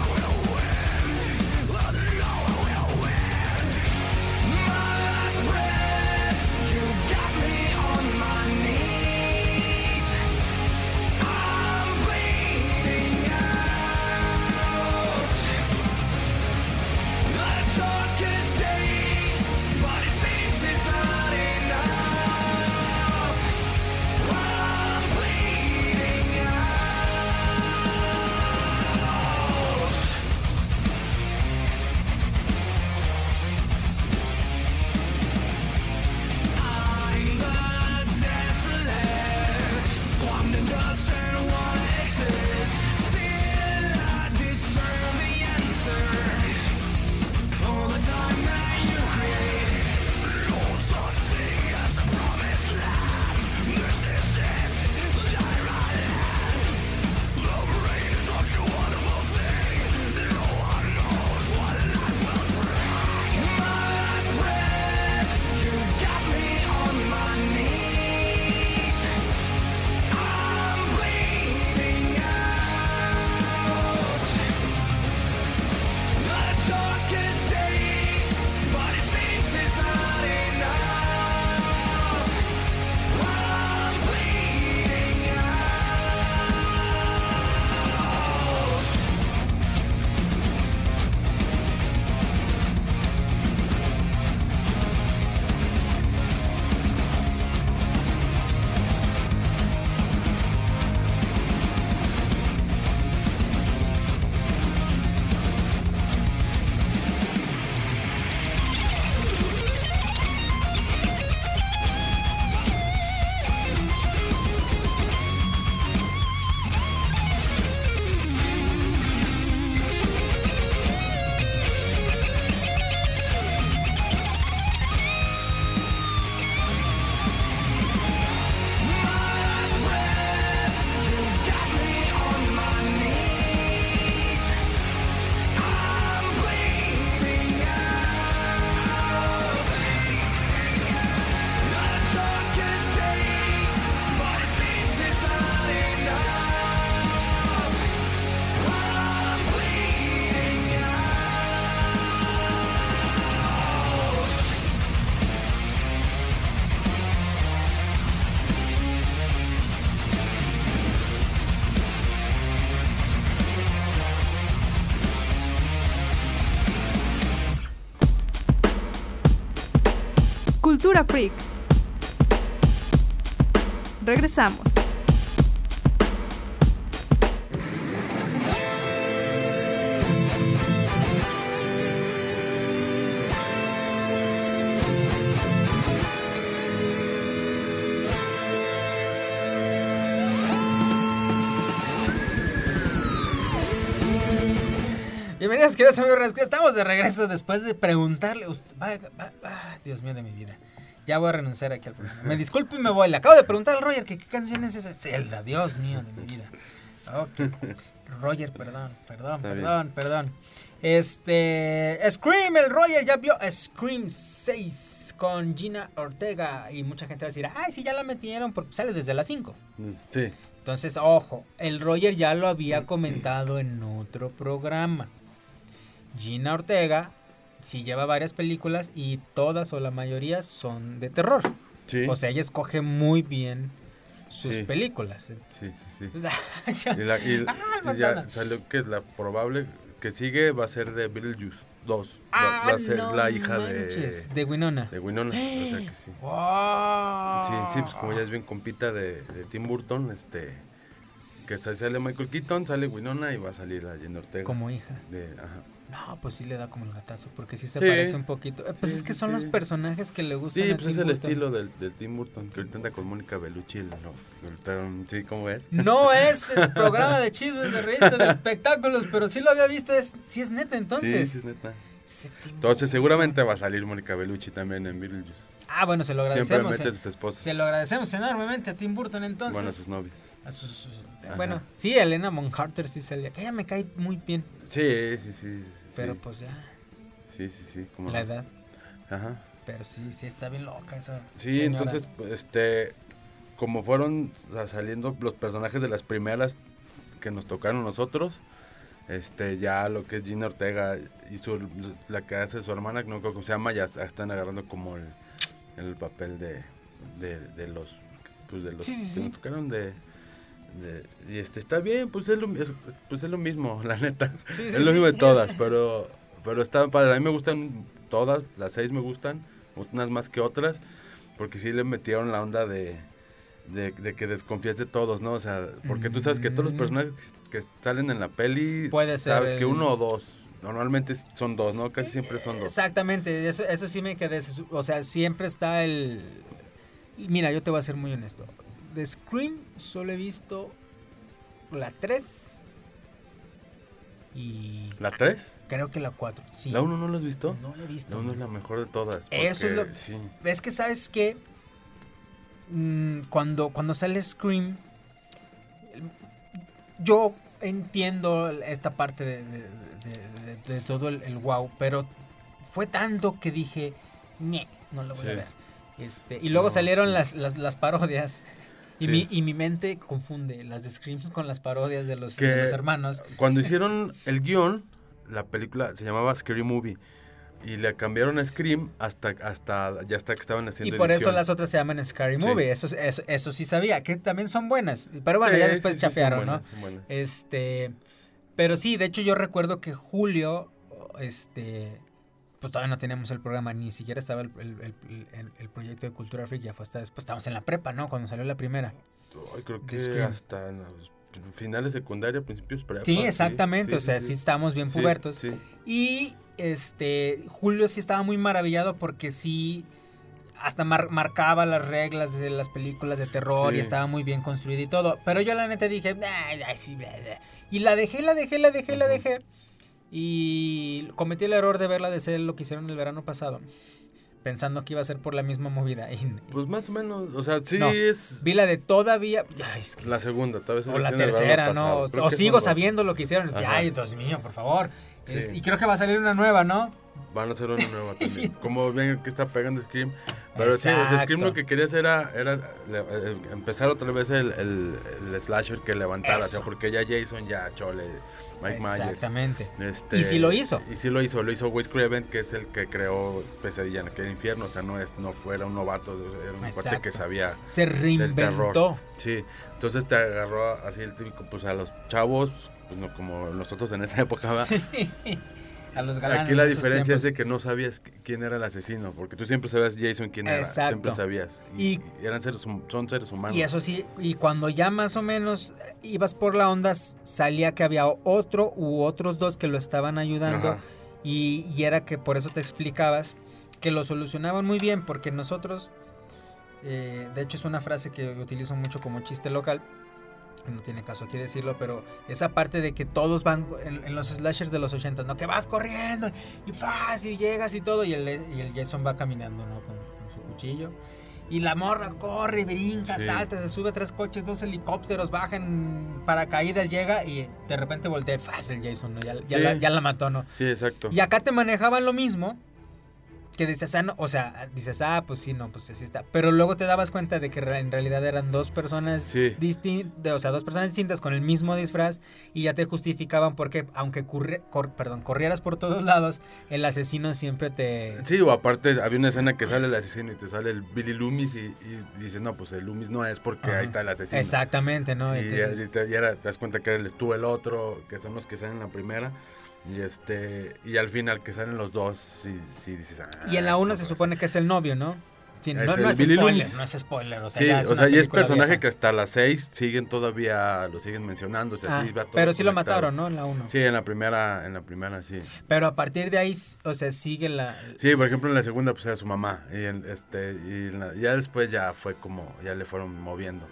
[SPEAKER 9] My last breath lost and what exists. Still I discern the answer for the time that you create. No such thing as a promised land. This is it, the land. The brain is such a wonderful thing. No one knows what life will bring. My last breath, you got me on my knees. I'm bleeding out. The darkest days, but it seems it's not enough. I'm bleeding out.
[SPEAKER 7] Cultura Freak. Regresamos.
[SPEAKER 2] Bienvenidos, queridos amigos, estamos de regreso después de preguntarle. Usted, va, va, va, Dios mío de mi vida. Ya voy a renunciar aquí al programa. Me disculpo y me voy. Le acabo de preguntar al Roger que qué canción es esa. Zelda, Dios mío de mi vida. Ok. Roger, perdón, perdón,
[SPEAKER 3] Está
[SPEAKER 2] perdón,
[SPEAKER 3] bien.
[SPEAKER 2] perdón. Este. Scream, el Roger ya vio Scream seis con Gina Ortega. Y mucha gente va a decir, ay, sí, ya la metieron porque sale desde las cinco.
[SPEAKER 3] Sí.
[SPEAKER 2] Entonces, ojo, el Roger ya lo había comentado en otro programa. Gina Ortega sí lleva varias películas y todas o la mayoría son de terror.
[SPEAKER 3] Sí.
[SPEAKER 2] O sea, ella escoge muy bien sus
[SPEAKER 3] Sí.
[SPEAKER 2] películas.
[SPEAKER 3] Sí, sí.
[SPEAKER 2] Ya.
[SPEAKER 3] Y, la, y,
[SPEAKER 2] Ah,
[SPEAKER 3] y ya
[SPEAKER 2] Fontana.
[SPEAKER 3] salió que la probable que sigue va a ser de Beetlejuice dos.
[SPEAKER 2] Ah,
[SPEAKER 3] va, va a ser
[SPEAKER 2] no
[SPEAKER 3] la hija
[SPEAKER 2] manches,
[SPEAKER 3] de,
[SPEAKER 2] de Winona.
[SPEAKER 3] de Winona. O sea que sí.
[SPEAKER 2] Wow.
[SPEAKER 3] Sí, sí, pues como ya es bien compita de, de Tim Burton, este, que sa- sale Michael Keaton, sale Winona y va a salir la Gina Ortega.
[SPEAKER 2] Como hija.
[SPEAKER 3] De, ajá.
[SPEAKER 2] No, pues sí le da como el gatazo, porque sí se
[SPEAKER 3] Sí.
[SPEAKER 2] parece un poquito. Eh, Pues
[SPEAKER 3] Sí,
[SPEAKER 2] es que
[SPEAKER 3] sí,
[SPEAKER 2] son
[SPEAKER 3] sí.
[SPEAKER 2] los personajes que le gustan
[SPEAKER 3] Sí,
[SPEAKER 2] a
[SPEAKER 3] pues
[SPEAKER 2] Tim
[SPEAKER 3] es el
[SPEAKER 2] Burton.
[SPEAKER 3] estilo del, del Tim Burton, que ahorita anda con Mónica Bellucci, el- no, pero sí, ¿cómo es?
[SPEAKER 2] No es el programa de chismes, de revista, de espectáculos, pero sí lo había visto, es, sí es neta entonces.
[SPEAKER 3] Sí, sí es neta.
[SPEAKER 2] Ese Tim
[SPEAKER 3] Entonces
[SPEAKER 2] Burton.
[SPEAKER 3] seguramente va a salir Mónica Bellucci también en Beetlejuice.
[SPEAKER 2] Ah, bueno, se lo
[SPEAKER 3] Siempre
[SPEAKER 2] agradecemos.
[SPEAKER 3] mete a
[SPEAKER 2] eh.
[SPEAKER 3] sus esposas.
[SPEAKER 2] Se lo agradecemos enormemente a Tim Burton entonces.
[SPEAKER 3] Bueno, a sus novias.
[SPEAKER 2] A sus- sus-
[SPEAKER 3] Ajá.
[SPEAKER 2] bueno, sí, Elena Bonham Carter sí salía. Que ella me cae muy bien,
[SPEAKER 3] Sí, sí, sí. sí
[SPEAKER 2] pero
[SPEAKER 3] sí.
[SPEAKER 2] pues ya,
[SPEAKER 3] Sí, sí, sí. ¿cómo
[SPEAKER 2] la
[SPEAKER 3] no?
[SPEAKER 2] edad.
[SPEAKER 3] Ajá.
[SPEAKER 2] Pero sí, sí está bien loca esa
[SPEAKER 3] Sí,
[SPEAKER 2] señora.
[SPEAKER 3] entonces, pues, este, como fueron sa- saliendo los personajes de las primeras que nos tocaron a nosotros, este, ya lo que es Gina Ortega y su, la que hace su hermana, no creo cómo se llama, ya están agarrando como el, el papel de, de, de los, pues de los
[SPEAKER 2] Sí, sí,
[SPEAKER 3] que
[SPEAKER 2] sí.
[SPEAKER 3] nos tocaron de, de- y este, está bien, pues es lo, es, pues es lo mismo, la neta,
[SPEAKER 2] Sí, sí,
[SPEAKER 3] es lo
[SPEAKER 2] sí.
[SPEAKER 3] mismo de todas, pero, pero está padre, a mí me gustan todas, las seis me gustan, unas más que otras, porque sí le metieron la onda de, de, de que desconfías de todos, ¿no? O sea, porque tú sabes que todos los
[SPEAKER 2] Mm.
[SPEAKER 3] personajes que salen en la peli,
[SPEAKER 2] Puede ser
[SPEAKER 3] sabes que
[SPEAKER 2] el-
[SPEAKER 3] uno o dos, normalmente son dos, ¿no? Casi siempre son dos.
[SPEAKER 2] Exactamente, eso, eso sí me quedé. se su- O sea, siempre está el. Mira, yo te voy a ser muy honesto. De Scream solo he visto la tres y...
[SPEAKER 3] ¿La tres?
[SPEAKER 2] Creo que la cuatro, sí.
[SPEAKER 3] ¿La uno no la has visto?
[SPEAKER 2] No la he visto.
[SPEAKER 3] La uno es la mejor de todas.
[SPEAKER 2] Eso es
[SPEAKER 3] porque,
[SPEAKER 2] lo...
[SPEAKER 3] Sí.
[SPEAKER 2] Es que, ¿sabes qué? Mm, cuando, cuando sale Scream, yo entiendo esta parte de, de, de, de, de todo el, el wow, pero fue tanto que dije, ñe, no lo voy
[SPEAKER 3] Sí.
[SPEAKER 2] a ver. Este, y luego
[SPEAKER 3] No,
[SPEAKER 2] salieron
[SPEAKER 3] sí.
[SPEAKER 2] las, las, las parodias. Y,
[SPEAKER 3] Sí.
[SPEAKER 2] mi, y mi mente confunde las de Screams con las parodias de los,
[SPEAKER 3] Que
[SPEAKER 2] de los hermanos.
[SPEAKER 3] Cuando hicieron el guión, la película se llamaba Scary Movie. Y le cambiaron a Scream hasta, hasta ya hasta que estaban
[SPEAKER 2] Y
[SPEAKER 3] haciendo
[SPEAKER 2] por
[SPEAKER 3] edición.
[SPEAKER 2] eso las otras se llaman Scary
[SPEAKER 3] Sí.
[SPEAKER 2] Movie. Eso, eso, eso sí sabía, que también son buenas. Pero bueno,
[SPEAKER 3] Sí,
[SPEAKER 2] ya después
[SPEAKER 3] sí, sí, son
[SPEAKER 2] chafearon,
[SPEAKER 3] buenas,
[SPEAKER 2] ¿no?
[SPEAKER 3] son buenas.
[SPEAKER 2] Este, pero sí, de hecho yo recuerdo que Julio, este, pues todavía no teníamos el programa, ni siquiera estaba el, el, el, el- el proyecto de Cultura Freak, ya fue hasta después, estábamos en la prepa, ¿no? Cuando salió la primera.
[SPEAKER 3] Ay, creo
[SPEAKER 2] de
[SPEAKER 3] que
[SPEAKER 2] Scream.
[SPEAKER 3] hasta en los finales secundaria, principios prepa.
[SPEAKER 2] Sí, exactamente, o sea, sí,
[SPEAKER 3] sí.
[SPEAKER 2] estábamos bien
[SPEAKER 3] Sí,
[SPEAKER 2] pubertos.
[SPEAKER 3] sí.
[SPEAKER 2] Y este, Julio sí estaba muy maravillado porque sí, hasta mar- marcaba las reglas de las películas de terror
[SPEAKER 3] Sí.
[SPEAKER 2] y estaba muy bien construido y todo. Pero yo la neta dije, "Ay, ay, sí, bla, bla". Y la dejé, la dejé, la dejé, la
[SPEAKER 3] Ujú.
[SPEAKER 2] dejé. Y cometí el error de verla de ser lo que hicieron el verano pasado. Pensando que iba a ser por la misma movida. Y,
[SPEAKER 3] Pues más o menos, o sea, sí
[SPEAKER 2] No,
[SPEAKER 3] es
[SPEAKER 2] vi la de todavía. Ay, es que-
[SPEAKER 3] la segunda, tal vez
[SPEAKER 2] o la tercera, ¿no? O, o sigo sabiendo lo que hicieron.
[SPEAKER 3] Ajá.
[SPEAKER 2] Ay, Dios mío, por favor.
[SPEAKER 3] Sí.
[SPEAKER 2] Este, y creo que va a salir una nueva, ¿no?
[SPEAKER 3] Van a hacer una nueva también. Como ven que está pegando Scream. Pero sí, o sea, Scream
[SPEAKER 2] Exacto.
[SPEAKER 3] lo que quería hacer era, era le- eh, empezar otra vez el, el, el slasher que levantara. O sea,
[SPEAKER 2] Eso.
[SPEAKER 3] porque ya Jason, ya Chole, Mike Myers.
[SPEAKER 2] Exactamente.
[SPEAKER 3] Este,
[SPEAKER 2] Y sí lo hizo.
[SPEAKER 3] Y sí lo hizo. Lo hizo Wes Craven, que es el que creó Pesadilla en aquel infierno. O sea, no, es, no fuera un novato, era un cuate
[SPEAKER 2] Exacto.
[SPEAKER 3] que sabía
[SPEAKER 2] Se
[SPEAKER 3] del
[SPEAKER 2] reinventó.
[SPEAKER 3] terror. Sí, entonces te agarró así el típico, pues a los chavos, pues no como nosotros en esa época, ¿verdad?
[SPEAKER 2] Sí. A los galanes
[SPEAKER 3] Aquí la
[SPEAKER 2] de esos
[SPEAKER 3] diferencia es
[SPEAKER 2] tiempos.
[SPEAKER 3] de que no sabías qu- quién era el asesino, porque tú siempre sabías Jason quién era,
[SPEAKER 2] Exacto.
[SPEAKER 3] siempre sabías. Y,
[SPEAKER 2] Y-
[SPEAKER 3] y eran seres, hum- son seres humanos.
[SPEAKER 2] Y eso sí, y cuando ya más o menos ibas por la onda, s- salía que había otro u otros dos que lo estaban ayudando.
[SPEAKER 3] Ajá.
[SPEAKER 2] Y, y era que por eso te explicabas que lo solucionaban muy bien, porque nosotros, eh, de hecho es una frase que utilizo mucho como chiste local, no tiene caso aquí decirlo, pero esa parte de que todos van en, en los slashers de los ochenta, ¿no? Que vas corriendo y ¡fas! Y llegas y todo, y el, y el Jason va caminando, ¿no? Con, con su cuchillo. Y la morra corre, brinca,
[SPEAKER 3] Sí.
[SPEAKER 2] salta, se sube a tres coches, dos helicópteros, bajan paracaídas, llega y de repente voltea, ¡fas! El Jason, ¿no? Ya, ya,
[SPEAKER 3] Sí.
[SPEAKER 2] la, ya la mató, ¿no?
[SPEAKER 3] Sí, exacto.
[SPEAKER 2] Y acá te manejaban lo mismo. Que dices, ah, no, o sea, dices, ah, pues sí, no, pues así está. Pero luego te dabas cuenta de que re- en realidad eran dos personas
[SPEAKER 3] Sí.
[SPEAKER 2] distintas, o sea, dos personas distintas con el mismo disfraz y ya te justificaban porque, aunque curri- cor- perdón, corrieras por todos lados, el asesino siempre te...
[SPEAKER 3] Sí, o aparte había una escena que sale el asesino y te sale el Billy Loomis y, y dices, no, pues el Loomis no es porque
[SPEAKER 2] Ajá.
[SPEAKER 3] ahí está el asesino.
[SPEAKER 2] Exactamente, ¿no?
[SPEAKER 3] Y,
[SPEAKER 2] Entonces,
[SPEAKER 3] y te, y ahora te das cuenta que eres tú el otro, que son los que salen en la primera. Y este y al final que salen los dos, sí, sí dices, ah,
[SPEAKER 2] y en la uno
[SPEAKER 3] no
[SPEAKER 2] se
[SPEAKER 3] puede
[SPEAKER 2] supone que es el novio, ¿no? Sí, no,
[SPEAKER 3] Es
[SPEAKER 2] no
[SPEAKER 3] el
[SPEAKER 2] es
[SPEAKER 3] Billy
[SPEAKER 2] spoiler,
[SPEAKER 3] Loomis.
[SPEAKER 2] no es spoiler, o sea,
[SPEAKER 3] Sí,
[SPEAKER 2] ya es
[SPEAKER 3] o
[SPEAKER 2] una
[SPEAKER 3] sea, y es
[SPEAKER 2] película
[SPEAKER 3] personaje
[SPEAKER 2] vieja.
[SPEAKER 3] que hasta las seis siguen todavía, lo siguen mencionando, o sea,
[SPEAKER 2] Ah,
[SPEAKER 3] sí va todo
[SPEAKER 2] pero sí lo
[SPEAKER 3] conectado.
[SPEAKER 2] mataron, ¿no? En la uno.
[SPEAKER 3] Sí, en la primera, en la primera sí.
[SPEAKER 2] Pero a partir de ahí, o sea, sigue la...
[SPEAKER 3] Sí, por ejemplo, en la segunda pues era su mamá y en, este y en la- ya después ya fue como ya le fueron moviendo.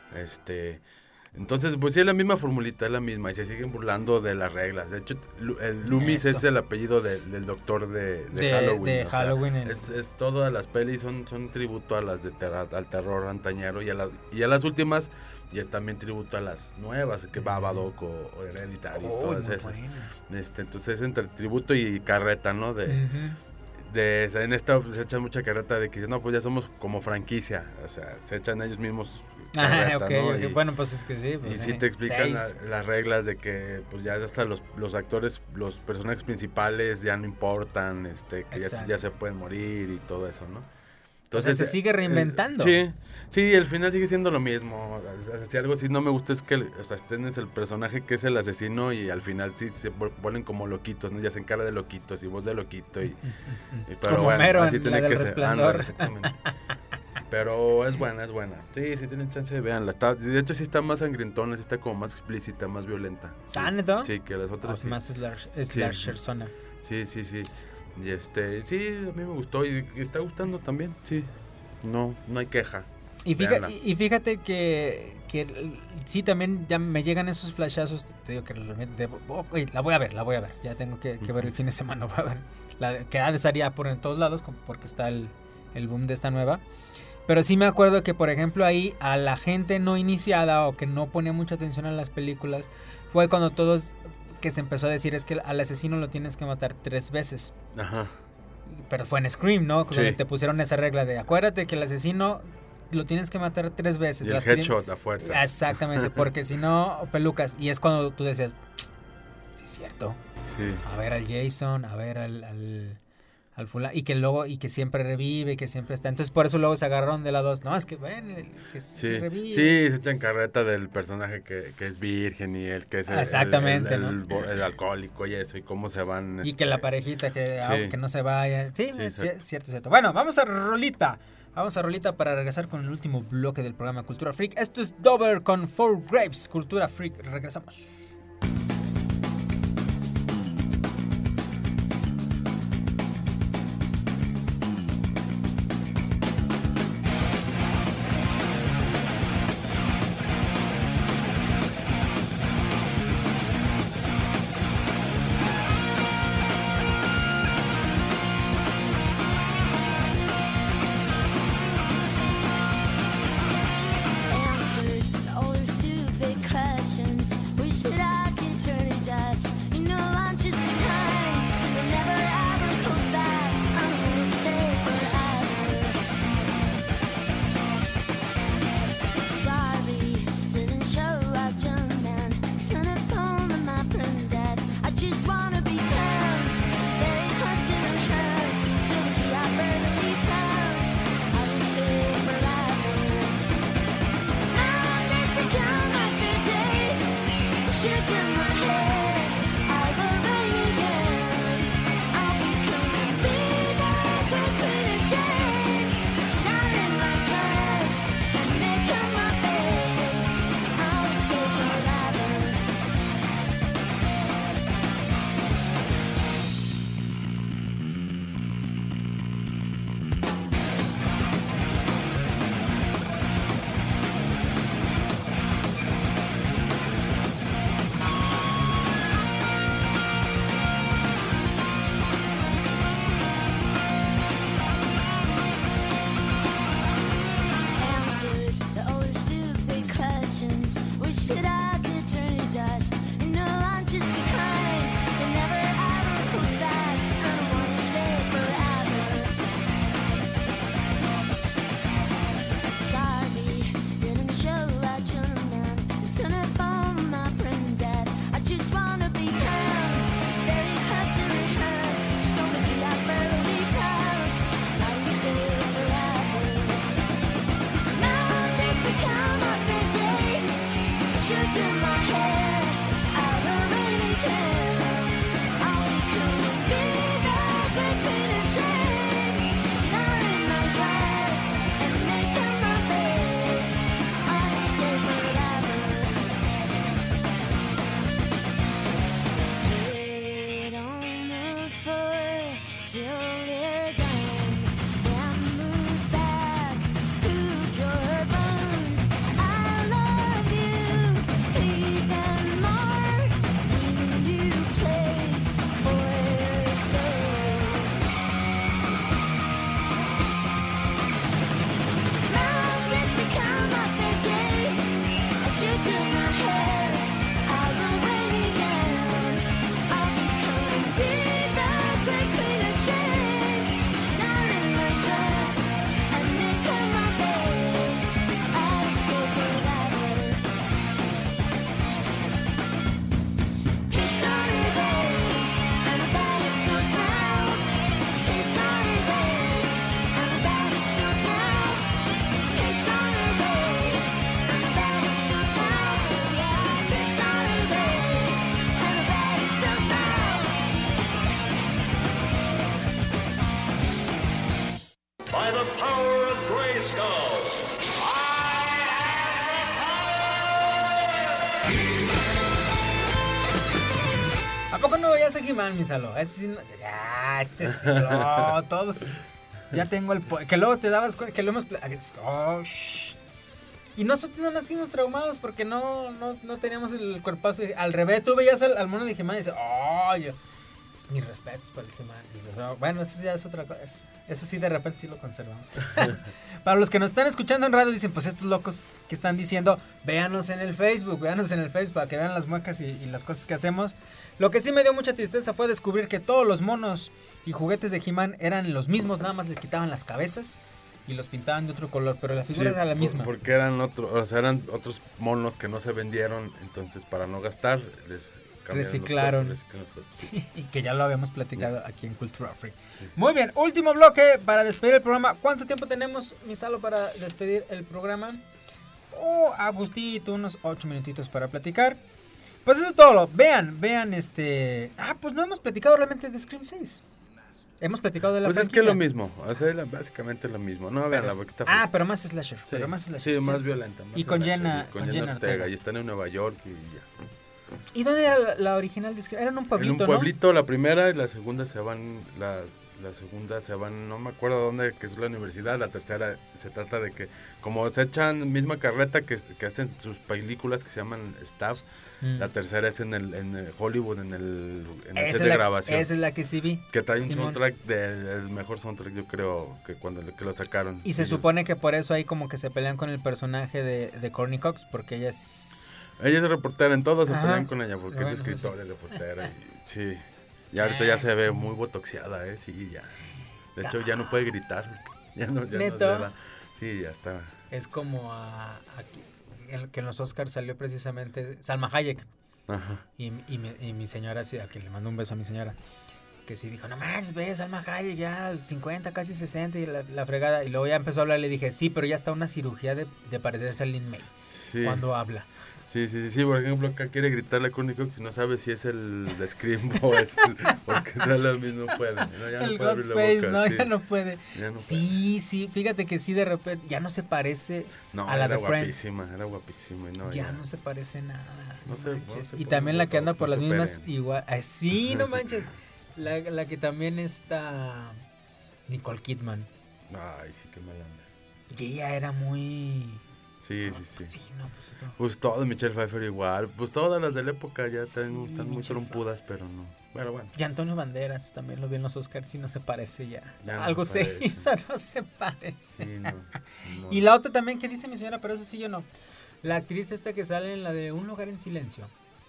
[SPEAKER 3] Este Entonces, pues sí, es la misma formulita, es la misma, y se siguen burlando de las reglas. De hecho, Lu- el Loomis
[SPEAKER 2] Eso.
[SPEAKER 3] es el apellido de- del doctor de, de
[SPEAKER 2] De-
[SPEAKER 3] Halloween.
[SPEAKER 2] de
[SPEAKER 3] o sea,
[SPEAKER 2] Halloween en-
[SPEAKER 3] es, es todas las pelis son, son tributo a las de ter- al terror antañero, y a, las, y a las últimas, y es también tributo a las nuevas, que Babadook o, o Hereditary, y
[SPEAKER 2] Uy,
[SPEAKER 3] todas
[SPEAKER 2] muy
[SPEAKER 3] esas.
[SPEAKER 2] buena.
[SPEAKER 3] Este, entonces es entre tributo y carreta, ¿no? De,
[SPEAKER 2] Ujú.
[SPEAKER 3] de, en esta se echan mucha carreta de que dicen, no, pues ya somos como franquicia, o sea, se echan ellos mismos carreta,
[SPEAKER 2] Ajá, ok,
[SPEAKER 3] ¿no?
[SPEAKER 2] ok.
[SPEAKER 3] Y-
[SPEAKER 2] Bueno, pues es que sí. Pues,
[SPEAKER 3] y sí
[SPEAKER 2] eh,
[SPEAKER 3] te explican la-
[SPEAKER 2] seis.
[SPEAKER 3] las reglas de que pues ya hasta los, los actores, los personajes principales ya no importan, este, que ya,
[SPEAKER 2] Exacto.
[SPEAKER 3] ya se pueden morir y todo eso, ¿no?
[SPEAKER 2] O sea, se sigue reinventando.
[SPEAKER 3] eh, sí, sí, al final sigue siendo lo mismo. O sea, si algo sí no me gusta es que o sea, tienes el personaje que es el asesino y al final sí se vu- vuelven como loquitos, ¿no? Ya se encara de loquitos y voz de loquito y, y- pero
[SPEAKER 2] Como
[SPEAKER 3] bueno,
[SPEAKER 2] Homero
[SPEAKER 3] así
[SPEAKER 2] en
[SPEAKER 3] tiene
[SPEAKER 2] la del
[SPEAKER 3] que ser.
[SPEAKER 2] Resplandor.
[SPEAKER 3] Ándale, exactamente. Pero es buena, es buena. Sí, sí tienen chance de verla. Está- de hecho, sí está más sangrientona, sí está como más explícita, más violenta. Sí,
[SPEAKER 2] ¿Ah, neta?
[SPEAKER 3] Sí, que las
[SPEAKER 2] O
[SPEAKER 3] otras.
[SPEAKER 2] sea,
[SPEAKER 3] Sí.
[SPEAKER 2] más slash,
[SPEAKER 3] Sí.
[SPEAKER 2] slasher zona.
[SPEAKER 3] sí, sí, sí. Y este, sí, a mí me gustó y y está gustando también, sí. No, no hay queja.
[SPEAKER 2] Y
[SPEAKER 3] Véanla.
[SPEAKER 2] fíjate, y fíjate que, que sí, también ya me llegan esos flashazos. Te digo que realmente debo- oh, oye, la voy a ver, la voy a ver. Ya tengo que, que ver el fin de semana. Voy a ver. La, que ha de estar ya por en todos lados como porque está el, el boom de esta nueva. Pero sí me acuerdo que, por ejemplo, ahí a la gente no iniciada o que no ponía mucha atención a las películas, fue cuando todos que se empezó a decir es que al asesino lo tienes que matar tres veces.
[SPEAKER 3] Ajá.
[SPEAKER 2] Pero fue en Scream, ¿no?
[SPEAKER 3] Sí.
[SPEAKER 2] Donde te pusieron esa regla de acuérdate que el asesino lo tienes que matar tres veces.
[SPEAKER 3] Y el
[SPEAKER 2] Las prim-
[SPEAKER 3] headshot a fuerza.
[SPEAKER 2] Exactamente, porque si no, pelucas. Y es cuando tú decías, sí es cierto.
[SPEAKER 3] Sí.
[SPEAKER 2] A ver al Jason, a ver al, al, al fulano. Y que luego, y que siempre revive, y que siempre está. Entonces por eso luego se agarraron de la dos. No, es que ven, el que sí,
[SPEAKER 3] Sí,
[SPEAKER 2] revive.
[SPEAKER 3] sí, se echan carreta del personaje que, que es virgen y el que es el,
[SPEAKER 2] Exactamente,
[SPEAKER 3] el, el,
[SPEAKER 2] ¿no?
[SPEAKER 3] el bo- el alcohólico y eso, y cómo se van.
[SPEAKER 2] Y
[SPEAKER 3] este,
[SPEAKER 2] que la parejita que,
[SPEAKER 3] sí.
[SPEAKER 2] ah, que no se vaya. Sí,
[SPEAKER 3] Sí,
[SPEAKER 2] es
[SPEAKER 3] exacto.
[SPEAKER 2] cierto, cierto. Bueno, vamos a Rolita. Vamos a Rolita para regresar con el último bloque del programa Cultura Freak. Esto es Dover con Four Grapes. Cultura Freak. Regresamos.
[SPEAKER 10] Answered all your stupid questions. Wish that I could turn to dust. You know I'm just the kind that never ever comes back. I'm gonna stay forever. Sorry, didn't show up, young man. Sent a poem to my granddad. I just wanna be found. Very close to the house. Still the I barely found. I will stay forever. Now this become like a day. Shit in my head. I will rain again. I'll become a baby with clean shade. Shine in my dress and make up my face. I'll stay forever. Answered all your stupid questions. Wish that I could turn to dust. You know I'm just the kind that never ever comes back. I don't wanna stay forever. Sorry, didn't show up, gentleman. Sent a phone to my friend dad. I just wanna be found. Very close to the house. Stole the key, I barely found. I will stay forever. Now this become a big day. Should in my head, I will rain again. I'll become a baby with clean shade. Shine in my dress and make up my face. I'll stay forever. Lay it on the floor till they're gone. Then move back to your bones. I love you even more. Need a new place for your soul. Now this become a big day. I should do my hair. I will wait again. I'll become a baby with clean shade. Shine in my dress and make up my face. I'll stay forever. It's not a date, and a body still smells. It's not a date, and a body still smells. It's not a date, and a body still smells. Yeah, it's not a date, and a body still smells.
[SPEAKER 5] By the power of Grayskull.
[SPEAKER 2] ¿A poco no veías a He-Man, mi Salo? Ese sí no- ya, ese sí, no, todos. Ya tengo el. po- Que luego te dabas cuenta, que lo hemos. pla- Oh, shh. Y nosotros no nacimos traumados porque no, no, no teníamos el cuerpazo. Al revés, tú veías al, al mono de He-Man y dices, ¡oh! Yo, es mis respetos para el He-Man. Y yo, bueno, eso ya es otra cosa. Eso sí, de repente sí lo conservamos. Para los que nos están escuchando en radio, dicen, pues estos locos que están diciendo, véanos en el Facebook, véanos en el Facebook para que vean las muecas y, y las cosas que hacemos. Lo que sí me dio mucha tristeza fue descubrir que todos los monos y juguetes de He-Man eran los mismos, nada más le quitaban las cabezas y los pintaban de otro color, pero la figura
[SPEAKER 3] Sí,
[SPEAKER 2] era la misma.
[SPEAKER 3] por- porque eran otros, o sea, eran otros monos que no se vendieron, entonces para no gastar les cambiaron
[SPEAKER 2] Reciclaron.
[SPEAKER 3] los cuerpos, reciclaron los cuerpos, sí.
[SPEAKER 2] Y que ya lo habíamos platicado aquí en Cultura Freak. Muy bien, último bloque para despedir el programa. ¿Cuánto tiempo tenemos, Misalo, para despedir el programa? Oh, a gustito, unos ocho minutitos para platicar. Pues eso es todo. Vean, vean este... Ah, pues no hemos platicado realmente de Scream seis. Hemos platicado de la
[SPEAKER 3] Pues es que
[SPEAKER 2] franquicia.
[SPEAKER 3] es lo mismo, o sea, es la- básicamente lo mismo. No, vean la
[SPEAKER 2] Pero-
[SPEAKER 3] porque está
[SPEAKER 2] Ah,
[SPEAKER 3] fresca.
[SPEAKER 2] pero más slasher.
[SPEAKER 3] Sí,
[SPEAKER 2] Pero más slasher.
[SPEAKER 3] sí, más
[SPEAKER 2] sí.
[SPEAKER 3] violenta. Más
[SPEAKER 2] Y con
[SPEAKER 3] slasher,
[SPEAKER 2] Jenna,
[SPEAKER 3] y
[SPEAKER 2] con
[SPEAKER 3] con
[SPEAKER 2] Jenna
[SPEAKER 3] Jenna Ortega.
[SPEAKER 2] Ortega.
[SPEAKER 3] Y están en Nueva York y ya.
[SPEAKER 2] ¿Y dónde era la, la original de Scream? Era en un pueblito,
[SPEAKER 3] En un pueblito, la primera y la segunda se van, la, la segunda se van, no me acuerdo dónde, que es la universidad, la tercera se trata de que, como se echan misma carreta que, que hacen sus películas que se llaman Staff,
[SPEAKER 2] Mm.
[SPEAKER 3] la tercera es en el, en el Hollywood, en el, en el
[SPEAKER 2] Esa
[SPEAKER 3] set
[SPEAKER 2] es
[SPEAKER 3] de
[SPEAKER 2] la-
[SPEAKER 3] grabación.
[SPEAKER 2] Esa es la que sí vi.
[SPEAKER 3] Que trae un
[SPEAKER 2] Simón.
[SPEAKER 3] soundtrack, de, el mejor soundtrack yo creo que cuando lo- que lo sacaron.
[SPEAKER 2] Y se
[SPEAKER 3] Ellos-
[SPEAKER 2] supone que por eso ahí como que se pelean con el personaje de, de Courtney Cox, porque ella es...
[SPEAKER 3] Ella es reportera, en todo se
[SPEAKER 2] Ajá.
[SPEAKER 3] pelean con ella porque
[SPEAKER 2] Bueno,
[SPEAKER 3] es escritora
[SPEAKER 2] sí.
[SPEAKER 3] y reportera. Y, sí. Y ahorita ya se ve
[SPEAKER 2] Eso.
[SPEAKER 3] muy botoxeada, ¿eh? Sí, ya. De hecho, ya no puede gritar. Ya no, ya no
[SPEAKER 2] ¿Neta?
[SPEAKER 3] se da. Sí, ya está.
[SPEAKER 2] Es como a, a- en- que en los Oscars salió precisamente Salma Hayek.
[SPEAKER 3] Ajá.
[SPEAKER 2] Y, y, mi, y mi señora, sí, a que le mando un beso a mi señora, que sí dijo, no más, ves, Salma Hayek ya cincuenta, casi sesenta y la, la fregada. Y luego ya empezó a hablar y le dije, sí, pero ya está una cirugía de, de parecerse a Lin May
[SPEAKER 3] Sí.
[SPEAKER 2] cuando habla.
[SPEAKER 3] Sí, sí, sí, sí, por ejemplo, acá quiere gritarle a Courtney Cox y no sabe si es el de Scream o es porque trae lo mismo, no puede, ¿no? Ya no
[SPEAKER 2] El
[SPEAKER 3] puede abrir la
[SPEAKER 2] Ghostface,
[SPEAKER 3] boca,
[SPEAKER 2] no,
[SPEAKER 3] sí.
[SPEAKER 2] ya no puede.
[SPEAKER 3] Ya no
[SPEAKER 2] sí, sí, fíjate que sí, de repente, ya no se parece
[SPEAKER 3] No,
[SPEAKER 2] a la
[SPEAKER 3] era
[SPEAKER 2] de Friends.
[SPEAKER 3] guapísima, era guapísima y no,
[SPEAKER 2] Ya no se parece nada.
[SPEAKER 3] No
[SPEAKER 2] No
[SPEAKER 3] sé,
[SPEAKER 2] manches.
[SPEAKER 3] no sé
[SPEAKER 2] Y
[SPEAKER 3] por
[SPEAKER 2] también
[SPEAKER 3] qué
[SPEAKER 2] la que anda
[SPEAKER 3] no
[SPEAKER 2] por
[SPEAKER 3] se
[SPEAKER 2] las mismas
[SPEAKER 3] superen.
[SPEAKER 2] igual. Ay, sí, no manches. La, la que también está Nicole Kidman.
[SPEAKER 3] Ay, sí, qué mal anda.
[SPEAKER 2] Y ella era muy...
[SPEAKER 3] Sí, sí, sí.
[SPEAKER 2] Sí, no, pues todo.
[SPEAKER 3] Pues todo, Michelle Pfeiffer igual. Pues todas las de la época ya están,
[SPEAKER 2] Sí,
[SPEAKER 3] están muy
[SPEAKER 2] Michelle
[SPEAKER 3] trompudas, pero no. Bueno, bueno.
[SPEAKER 2] Y Antonio Banderas también lo vi en los Oscars y no se parece ya.
[SPEAKER 3] Ya no
[SPEAKER 2] Algo
[SPEAKER 3] se
[SPEAKER 2] se
[SPEAKER 3] parece.
[SPEAKER 2] hizo, no se parece.
[SPEAKER 3] Sí, no, no.
[SPEAKER 2] Y la otra también que dice mi señora, pero eso sí yo no. La actriz esta que sale en la de Un lugar en silencio.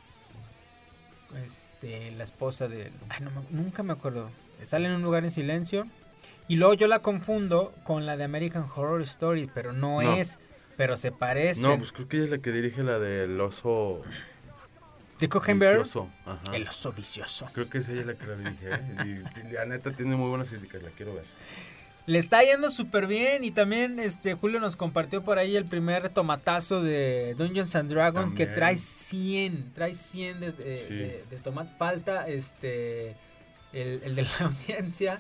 [SPEAKER 2] Este, la esposa de... Ay, no, me- nunca me acuerdo. Sale en Un lugar en silencio. Y luego yo la confundo con la de American Horror Story, pero no,
[SPEAKER 3] No.
[SPEAKER 2] es. Pero se parece.
[SPEAKER 3] No, pues creo que ella es la que dirige la del oso
[SPEAKER 2] de Cockenberry.
[SPEAKER 3] vicioso. Ajá.
[SPEAKER 2] El oso vicioso.
[SPEAKER 3] Creo que es ella la que la dirige. ¿eh? Y, y la neta tiene muy buenas críticas, la quiero ver.
[SPEAKER 2] Le está yendo súper bien y también este Julio nos compartió por ahí el primer tomatazo de Dungeons and Dragons que
[SPEAKER 3] También.
[SPEAKER 2] trae cien, trae cien de, de,
[SPEAKER 3] Sí.
[SPEAKER 2] de- de tomate. Falta este el, el de la audiencia,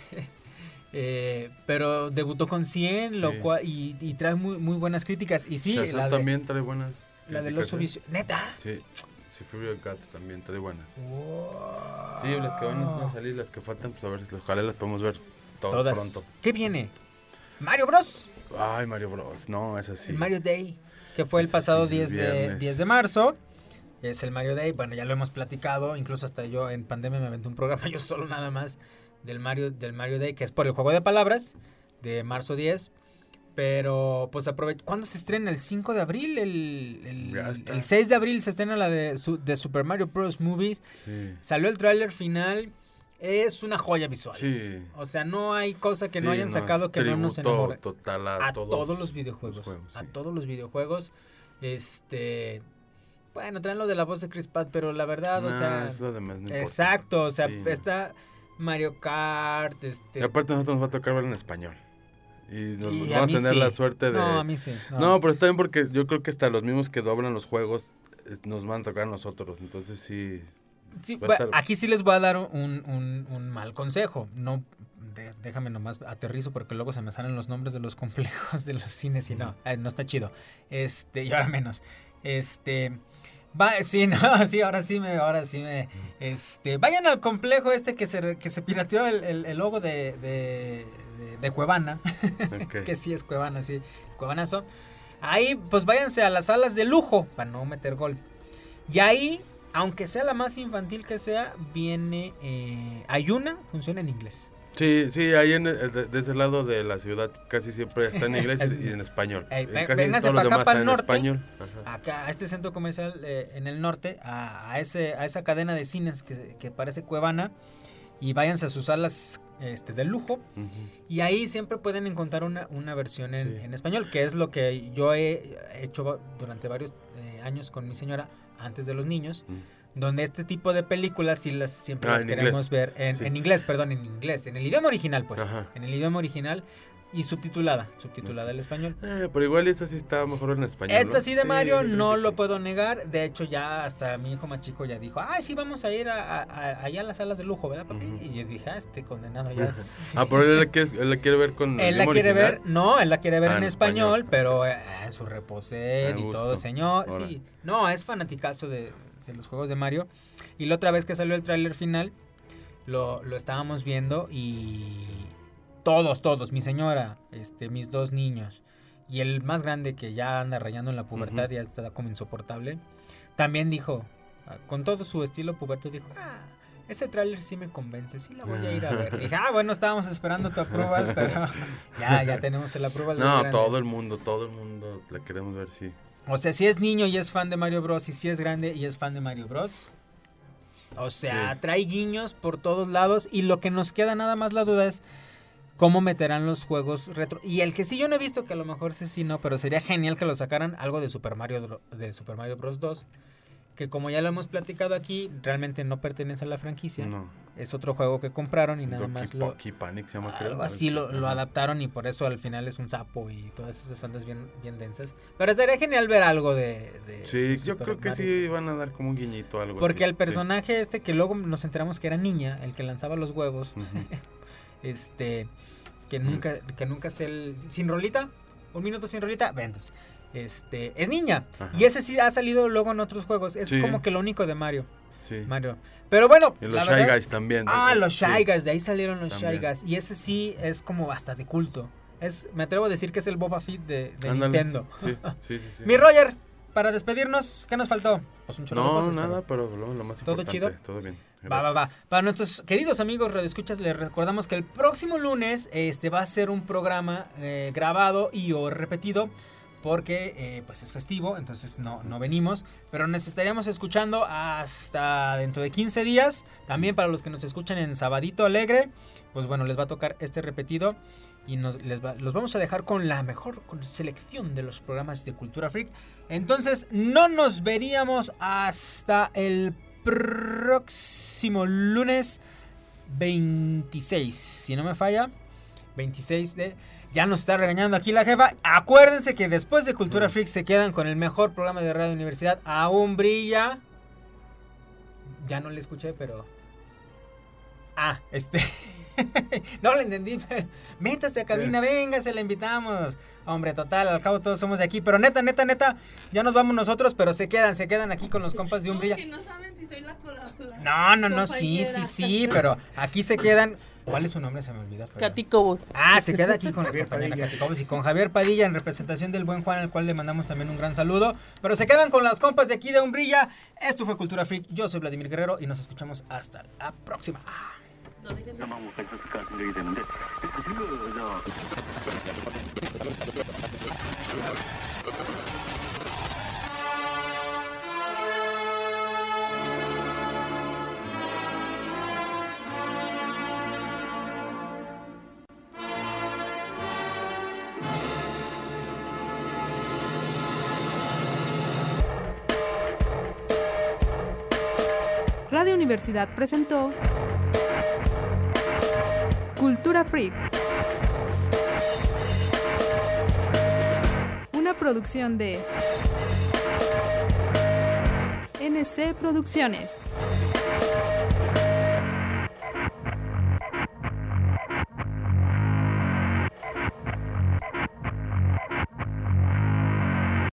[SPEAKER 2] eh, pero debutó con cien, lo
[SPEAKER 3] Sí.
[SPEAKER 2] cual y, y trae muy muy buenas críticas y sí,
[SPEAKER 3] Shazam
[SPEAKER 2] la de,
[SPEAKER 3] también trae buenas.
[SPEAKER 2] la del
[SPEAKER 3] críticas,
[SPEAKER 2] oso
[SPEAKER 3] ¿eh?
[SPEAKER 2] vicioso, neta.
[SPEAKER 3] Sí, sí, Fury of Gods también trae buenas.
[SPEAKER 2] Wow.
[SPEAKER 3] Sí, las que van a salir, las que faltan, pues a ver, ojalá las podemos ver todo
[SPEAKER 2] Todas.
[SPEAKER 3] pronto.
[SPEAKER 2] ¿Qué viene? Mario Bros.
[SPEAKER 3] Ay, Mario Bros. No, es así.
[SPEAKER 2] El Mario Day, que fue el
[SPEAKER 3] Ese
[SPEAKER 2] pasado
[SPEAKER 3] sí, el
[SPEAKER 2] diez, de,
[SPEAKER 3] viernes.
[SPEAKER 2] diez de marzo. Es el Mario Day. Bueno, ya lo hemos platicado. Incluso hasta yo en pandemia me aventé un programa yo solo nada más del Mario, del Mario Day, que es por el juego de palabras de marzo diez. Pero pues aprovecho. ¿Cuándo se estrena? El cinco de abril. El, el,
[SPEAKER 3] Ya está.
[SPEAKER 2] el seis de abril se estrena la de, su- de Super Mario Bros. Movies.
[SPEAKER 3] Sí.
[SPEAKER 2] Salió el tráiler final. Es una joya visual.
[SPEAKER 3] Sí.
[SPEAKER 2] O sea, no hay cosa que no
[SPEAKER 3] Sí,
[SPEAKER 2] hayan
[SPEAKER 3] es
[SPEAKER 2] sacado que no nos
[SPEAKER 3] tributo
[SPEAKER 2] enamore.
[SPEAKER 3] total a,
[SPEAKER 2] A
[SPEAKER 3] todos,
[SPEAKER 2] todos, los videojuegos.
[SPEAKER 3] los juegos,
[SPEAKER 2] A
[SPEAKER 3] sí.
[SPEAKER 2] todos los videojuegos. Este. Bueno, traen lo de la voz de Chris Pratt, pero la verdad, o
[SPEAKER 3] Nah,
[SPEAKER 2] sea.
[SPEAKER 3] eso además no importa.
[SPEAKER 2] Exacto, o sea,
[SPEAKER 3] Sí, no.
[SPEAKER 2] está Mario Kart, este.
[SPEAKER 3] Y aparte a nosotros nos va a tocar ver en español. Y nos
[SPEAKER 2] y a
[SPEAKER 3] vamos
[SPEAKER 2] mí
[SPEAKER 3] a tener
[SPEAKER 2] sí.
[SPEAKER 3] la suerte de...
[SPEAKER 2] No, a mí sí. No,
[SPEAKER 3] No, pero está bien porque yo creo que hasta los mismos que doblan los juegos eh, nos van a tocar a nosotros. Entonces sí...
[SPEAKER 2] Sí,
[SPEAKER 3] va a
[SPEAKER 2] bueno,
[SPEAKER 3] estar-
[SPEAKER 2] aquí sí les voy a dar un, un- un mal consejo. No, de- déjame nomás aterrizo porque luego se me salen los nombres de los complejos de los cines y no, eh, no está chido. Este, y ahora menos. Este, va, sí, no, sí, ahora sí me, ahora sí me, este, vayan al complejo este que se, que se pirateó el, el- el logo de, de, de- de Cuevana,
[SPEAKER 3] Ok.
[SPEAKER 2] que sí es Cuevana, sí, Cuevanazo. Ahí, pues váyanse a las salas de lujo para no meter gol. Y ahí, aunque sea la más infantil que sea, viene... Eh, hay una, funciona en inglés.
[SPEAKER 3] Sí, sí, ahí en, de, de ese lado de la ciudad casi siempre está en inglés y en español.
[SPEAKER 2] Ey,
[SPEAKER 3] Eh, casi
[SPEAKER 2] véngase
[SPEAKER 3] todos los
[SPEAKER 2] para acá,
[SPEAKER 3] demás
[SPEAKER 2] para
[SPEAKER 3] están
[SPEAKER 2] el
[SPEAKER 3] en
[SPEAKER 2] norte,
[SPEAKER 3] español. Ajá.
[SPEAKER 2] acá a este centro comercial eh, en el norte, a, a, ese, a esa cadena de cines que, que parece Cuevana, y váyanse a sus salas este, de lujo,
[SPEAKER 3] Ujú.
[SPEAKER 2] y ahí siempre pueden encontrar una, una versión en,
[SPEAKER 3] Sí.
[SPEAKER 2] en español, que es lo que yo he hecho va- durante varios eh, años con mi señora, antes de los niños,
[SPEAKER 3] Mm.
[SPEAKER 2] donde este tipo de películas sí las siempre
[SPEAKER 3] Ah,
[SPEAKER 2] las
[SPEAKER 3] en
[SPEAKER 2] queremos
[SPEAKER 3] inglés.
[SPEAKER 2] ver en,
[SPEAKER 3] Sí.
[SPEAKER 2] en inglés, perdón, en inglés, en el idioma original, pues,
[SPEAKER 3] Ajá.
[SPEAKER 2] en el idioma original y subtitulada, subtitulada al español.
[SPEAKER 3] Eh, pero igual esta sí está mejor en español.
[SPEAKER 2] Esta
[SPEAKER 3] ¿no?
[SPEAKER 2] sí de Mario
[SPEAKER 3] yo creo
[SPEAKER 2] no
[SPEAKER 3] que
[SPEAKER 2] lo
[SPEAKER 3] sí.
[SPEAKER 2] puedo negar. De hecho, ya hasta mi hijo más chico ya dijo, ay, sí, vamos a ir a, a- a- allá a las salas de lujo, ¿verdad, papi?
[SPEAKER 3] Ujú.
[SPEAKER 2] Y yo dije, ah, este condenado ya sí.
[SPEAKER 3] Ah, pero él la quiere, él la quiere ver con el
[SPEAKER 2] Él la
[SPEAKER 3] idioma
[SPEAKER 2] quiere
[SPEAKER 3] original.
[SPEAKER 2] ver, no, él la quiere ver
[SPEAKER 3] Ah,
[SPEAKER 2] en
[SPEAKER 3] en
[SPEAKER 2] español,
[SPEAKER 3] español.
[SPEAKER 2] pero eh, en su reposer
[SPEAKER 3] A
[SPEAKER 2] y
[SPEAKER 3] gusto.
[SPEAKER 2] todo, señor.
[SPEAKER 3] Ahora.
[SPEAKER 2] Sí, no, es fanaticazo de, de los juegos de Mario. Y la otra vez que salió el tráiler final, lo, lo estábamos viendo y todos, todos, mi señora, este, mis dos niños y el más grande que ya anda rayando en la pubertad,
[SPEAKER 3] Ujú.
[SPEAKER 2] ya está como insoportable, también dijo, ah, con todo su estilo puberto, dijo, ah, ese tráiler sí me convence, sí la voy a ir a ver. Y dije, ah, bueno, estábamos esperando tu approval, pero ya, ya tenemos el approval. del
[SPEAKER 3] No,
[SPEAKER 2] grande.
[SPEAKER 3] todo el mundo, todo el mundo la queremos ver, sí.
[SPEAKER 2] O sea, si es niño y es fan de Mario Bros. Y si es grande y es fan de Mario Bros. O sea,
[SPEAKER 3] Sí.
[SPEAKER 2] trae guiños por todos lados. Y lo que nos queda nada más la duda es cómo meterán los juegos retro. Y el que sí yo no he visto, que a lo mejor sí, sí, no, pero sería genial que lo sacaran algo de Super Mario, Dro- de Super Mario Bros. dos. Que como ya lo hemos platicado aquí, realmente no pertenece a la franquicia.
[SPEAKER 3] No.
[SPEAKER 2] Es otro juego que compraron y nada
[SPEAKER 3] Donkey
[SPEAKER 2] más lo,
[SPEAKER 3] Pocky Panic se llama, creo.
[SPEAKER 2] algo así lo, lo
[SPEAKER 3] Ajá.
[SPEAKER 2] adaptaron y por eso al final es un sapo y todas esas ondas bien, bien densas. Pero estaría genial ver algo de, de
[SPEAKER 3] Sí, yo
[SPEAKER 2] Super
[SPEAKER 3] creo que
[SPEAKER 2] Mario.
[SPEAKER 3] sí van a dar como un guiñito o algo
[SPEAKER 2] Porque
[SPEAKER 3] así.
[SPEAKER 2] el personaje este que luego nos enteramos que era niña, el que lanzaba los huevos,
[SPEAKER 3] Sí. Ujú.
[SPEAKER 2] este, que nunca, que nunca es el... Sin rolita, un minuto sin rolita, ventas. Este, es niña.
[SPEAKER 3] Ajá.
[SPEAKER 2] Y ese sí ha salido luego en otros juegos. Es
[SPEAKER 3] Sí.
[SPEAKER 2] como que lo único de Mario.
[SPEAKER 3] Sí.
[SPEAKER 2] Mario. Pero bueno.
[SPEAKER 3] Y los
[SPEAKER 2] la
[SPEAKER 3] Shy
[SPEAKER 2] verdad-
[SPEAKER 3] Guys también.
[SPEAKER 2] Ah,
[SPEAKER 3] ¿no?
[SPEAKER 2] los
[SPEAKER 3] Sí.
[SPEAKER 2] Shy Guys, de ahí salieron los
[SPEAKER 3] También.
[SPEAKER 2] Shy Guys. Y ese sí es como hasta de culto. Es, me atrevo a decir que es el Boba Fett de, de
[SPEAKER 3] Ándale.
[SPEAKER 2] Nintendo.
[SPEAKER 3] Sí, sí, sí, sí.
[SPEAKER 2] Mi Roger, para despedirnos, ¿qué nos faltó? Pues un chorro de
[SPEAKER 3] No,
[SPEAKER 2] cosas,
[SPEAKER 3] nada,
[SPEAKER 2] pero-
[SPEAKER 3] pero lo, lo más
[SPEAKER 2] ¿Todo
[SPEAKER 3] importante.
[SPEAKER 2] chido?
[SPEAKER 3] Todo bien.
[SPEAKER 2] Va, va, va.
[SPEAKER 3] Gracias.
[SPEAKER 2] Para nuestros queridos amigos radioescuchas, les recordamos que el próximo lunes este va a ser un programa eh, grabado y o repetido porque eh, pues es festivo, entonces no, no venimos, pero nos estaríamos escuchando hasta dentro de quince días. También para los que nos escuchan en Sabadito Alegre, pues bueno, les va a tocar este repetido y nos, les va- los vamos a dejar con la mejor con selección de los programas de Cultura Freak. Entonces no nos veríamos hasta el próximo lunes veintiséis, si no me falla, veintiséis de... Ya nos está regañando aquí la jefa. Acuérdense que después de Cultura Freak se quedan con el mejor programa de Radio Universidad. Aún brilla. Ya no le escuché, pero... Ah, este... no lo entendí, pero... Métase a cabina, venga, se la invitamos. Hombre, total, al cabo todos somos de aquí. Pero neta, neta, neta, ya nos vamos nosotros, pero se quedan, se quedan aquí con los compas de Umbrilla.
[SPEAKER 11] Que no saben si soy la colaboradora.
[SPEAKER 2] No, no, no, sí, sí,
[SPEAKER 11] compañera.
[SPEAKER 2] sí, pero aquí se quedan... ¿Cuál es su nombre? Se me olvida. pero-
[SPEAKER 11] Katy Cobos.
[SPEAKER 2] Ah, se queda aquí con la compañera Katy Cobos y con Javier Padilla en representación del buen Juan, al cual le mandamos también un gran saludo. Pero se quedan con las compas de aquí de Umbrilla. Esto fue Cultura Freak. Yo soy Vladimir Guerrero y nos escuchamos hasta la próxima.
[SPEAKER 7] Radio Universidad presentó Cultura Freak, una producción de N C Producciones.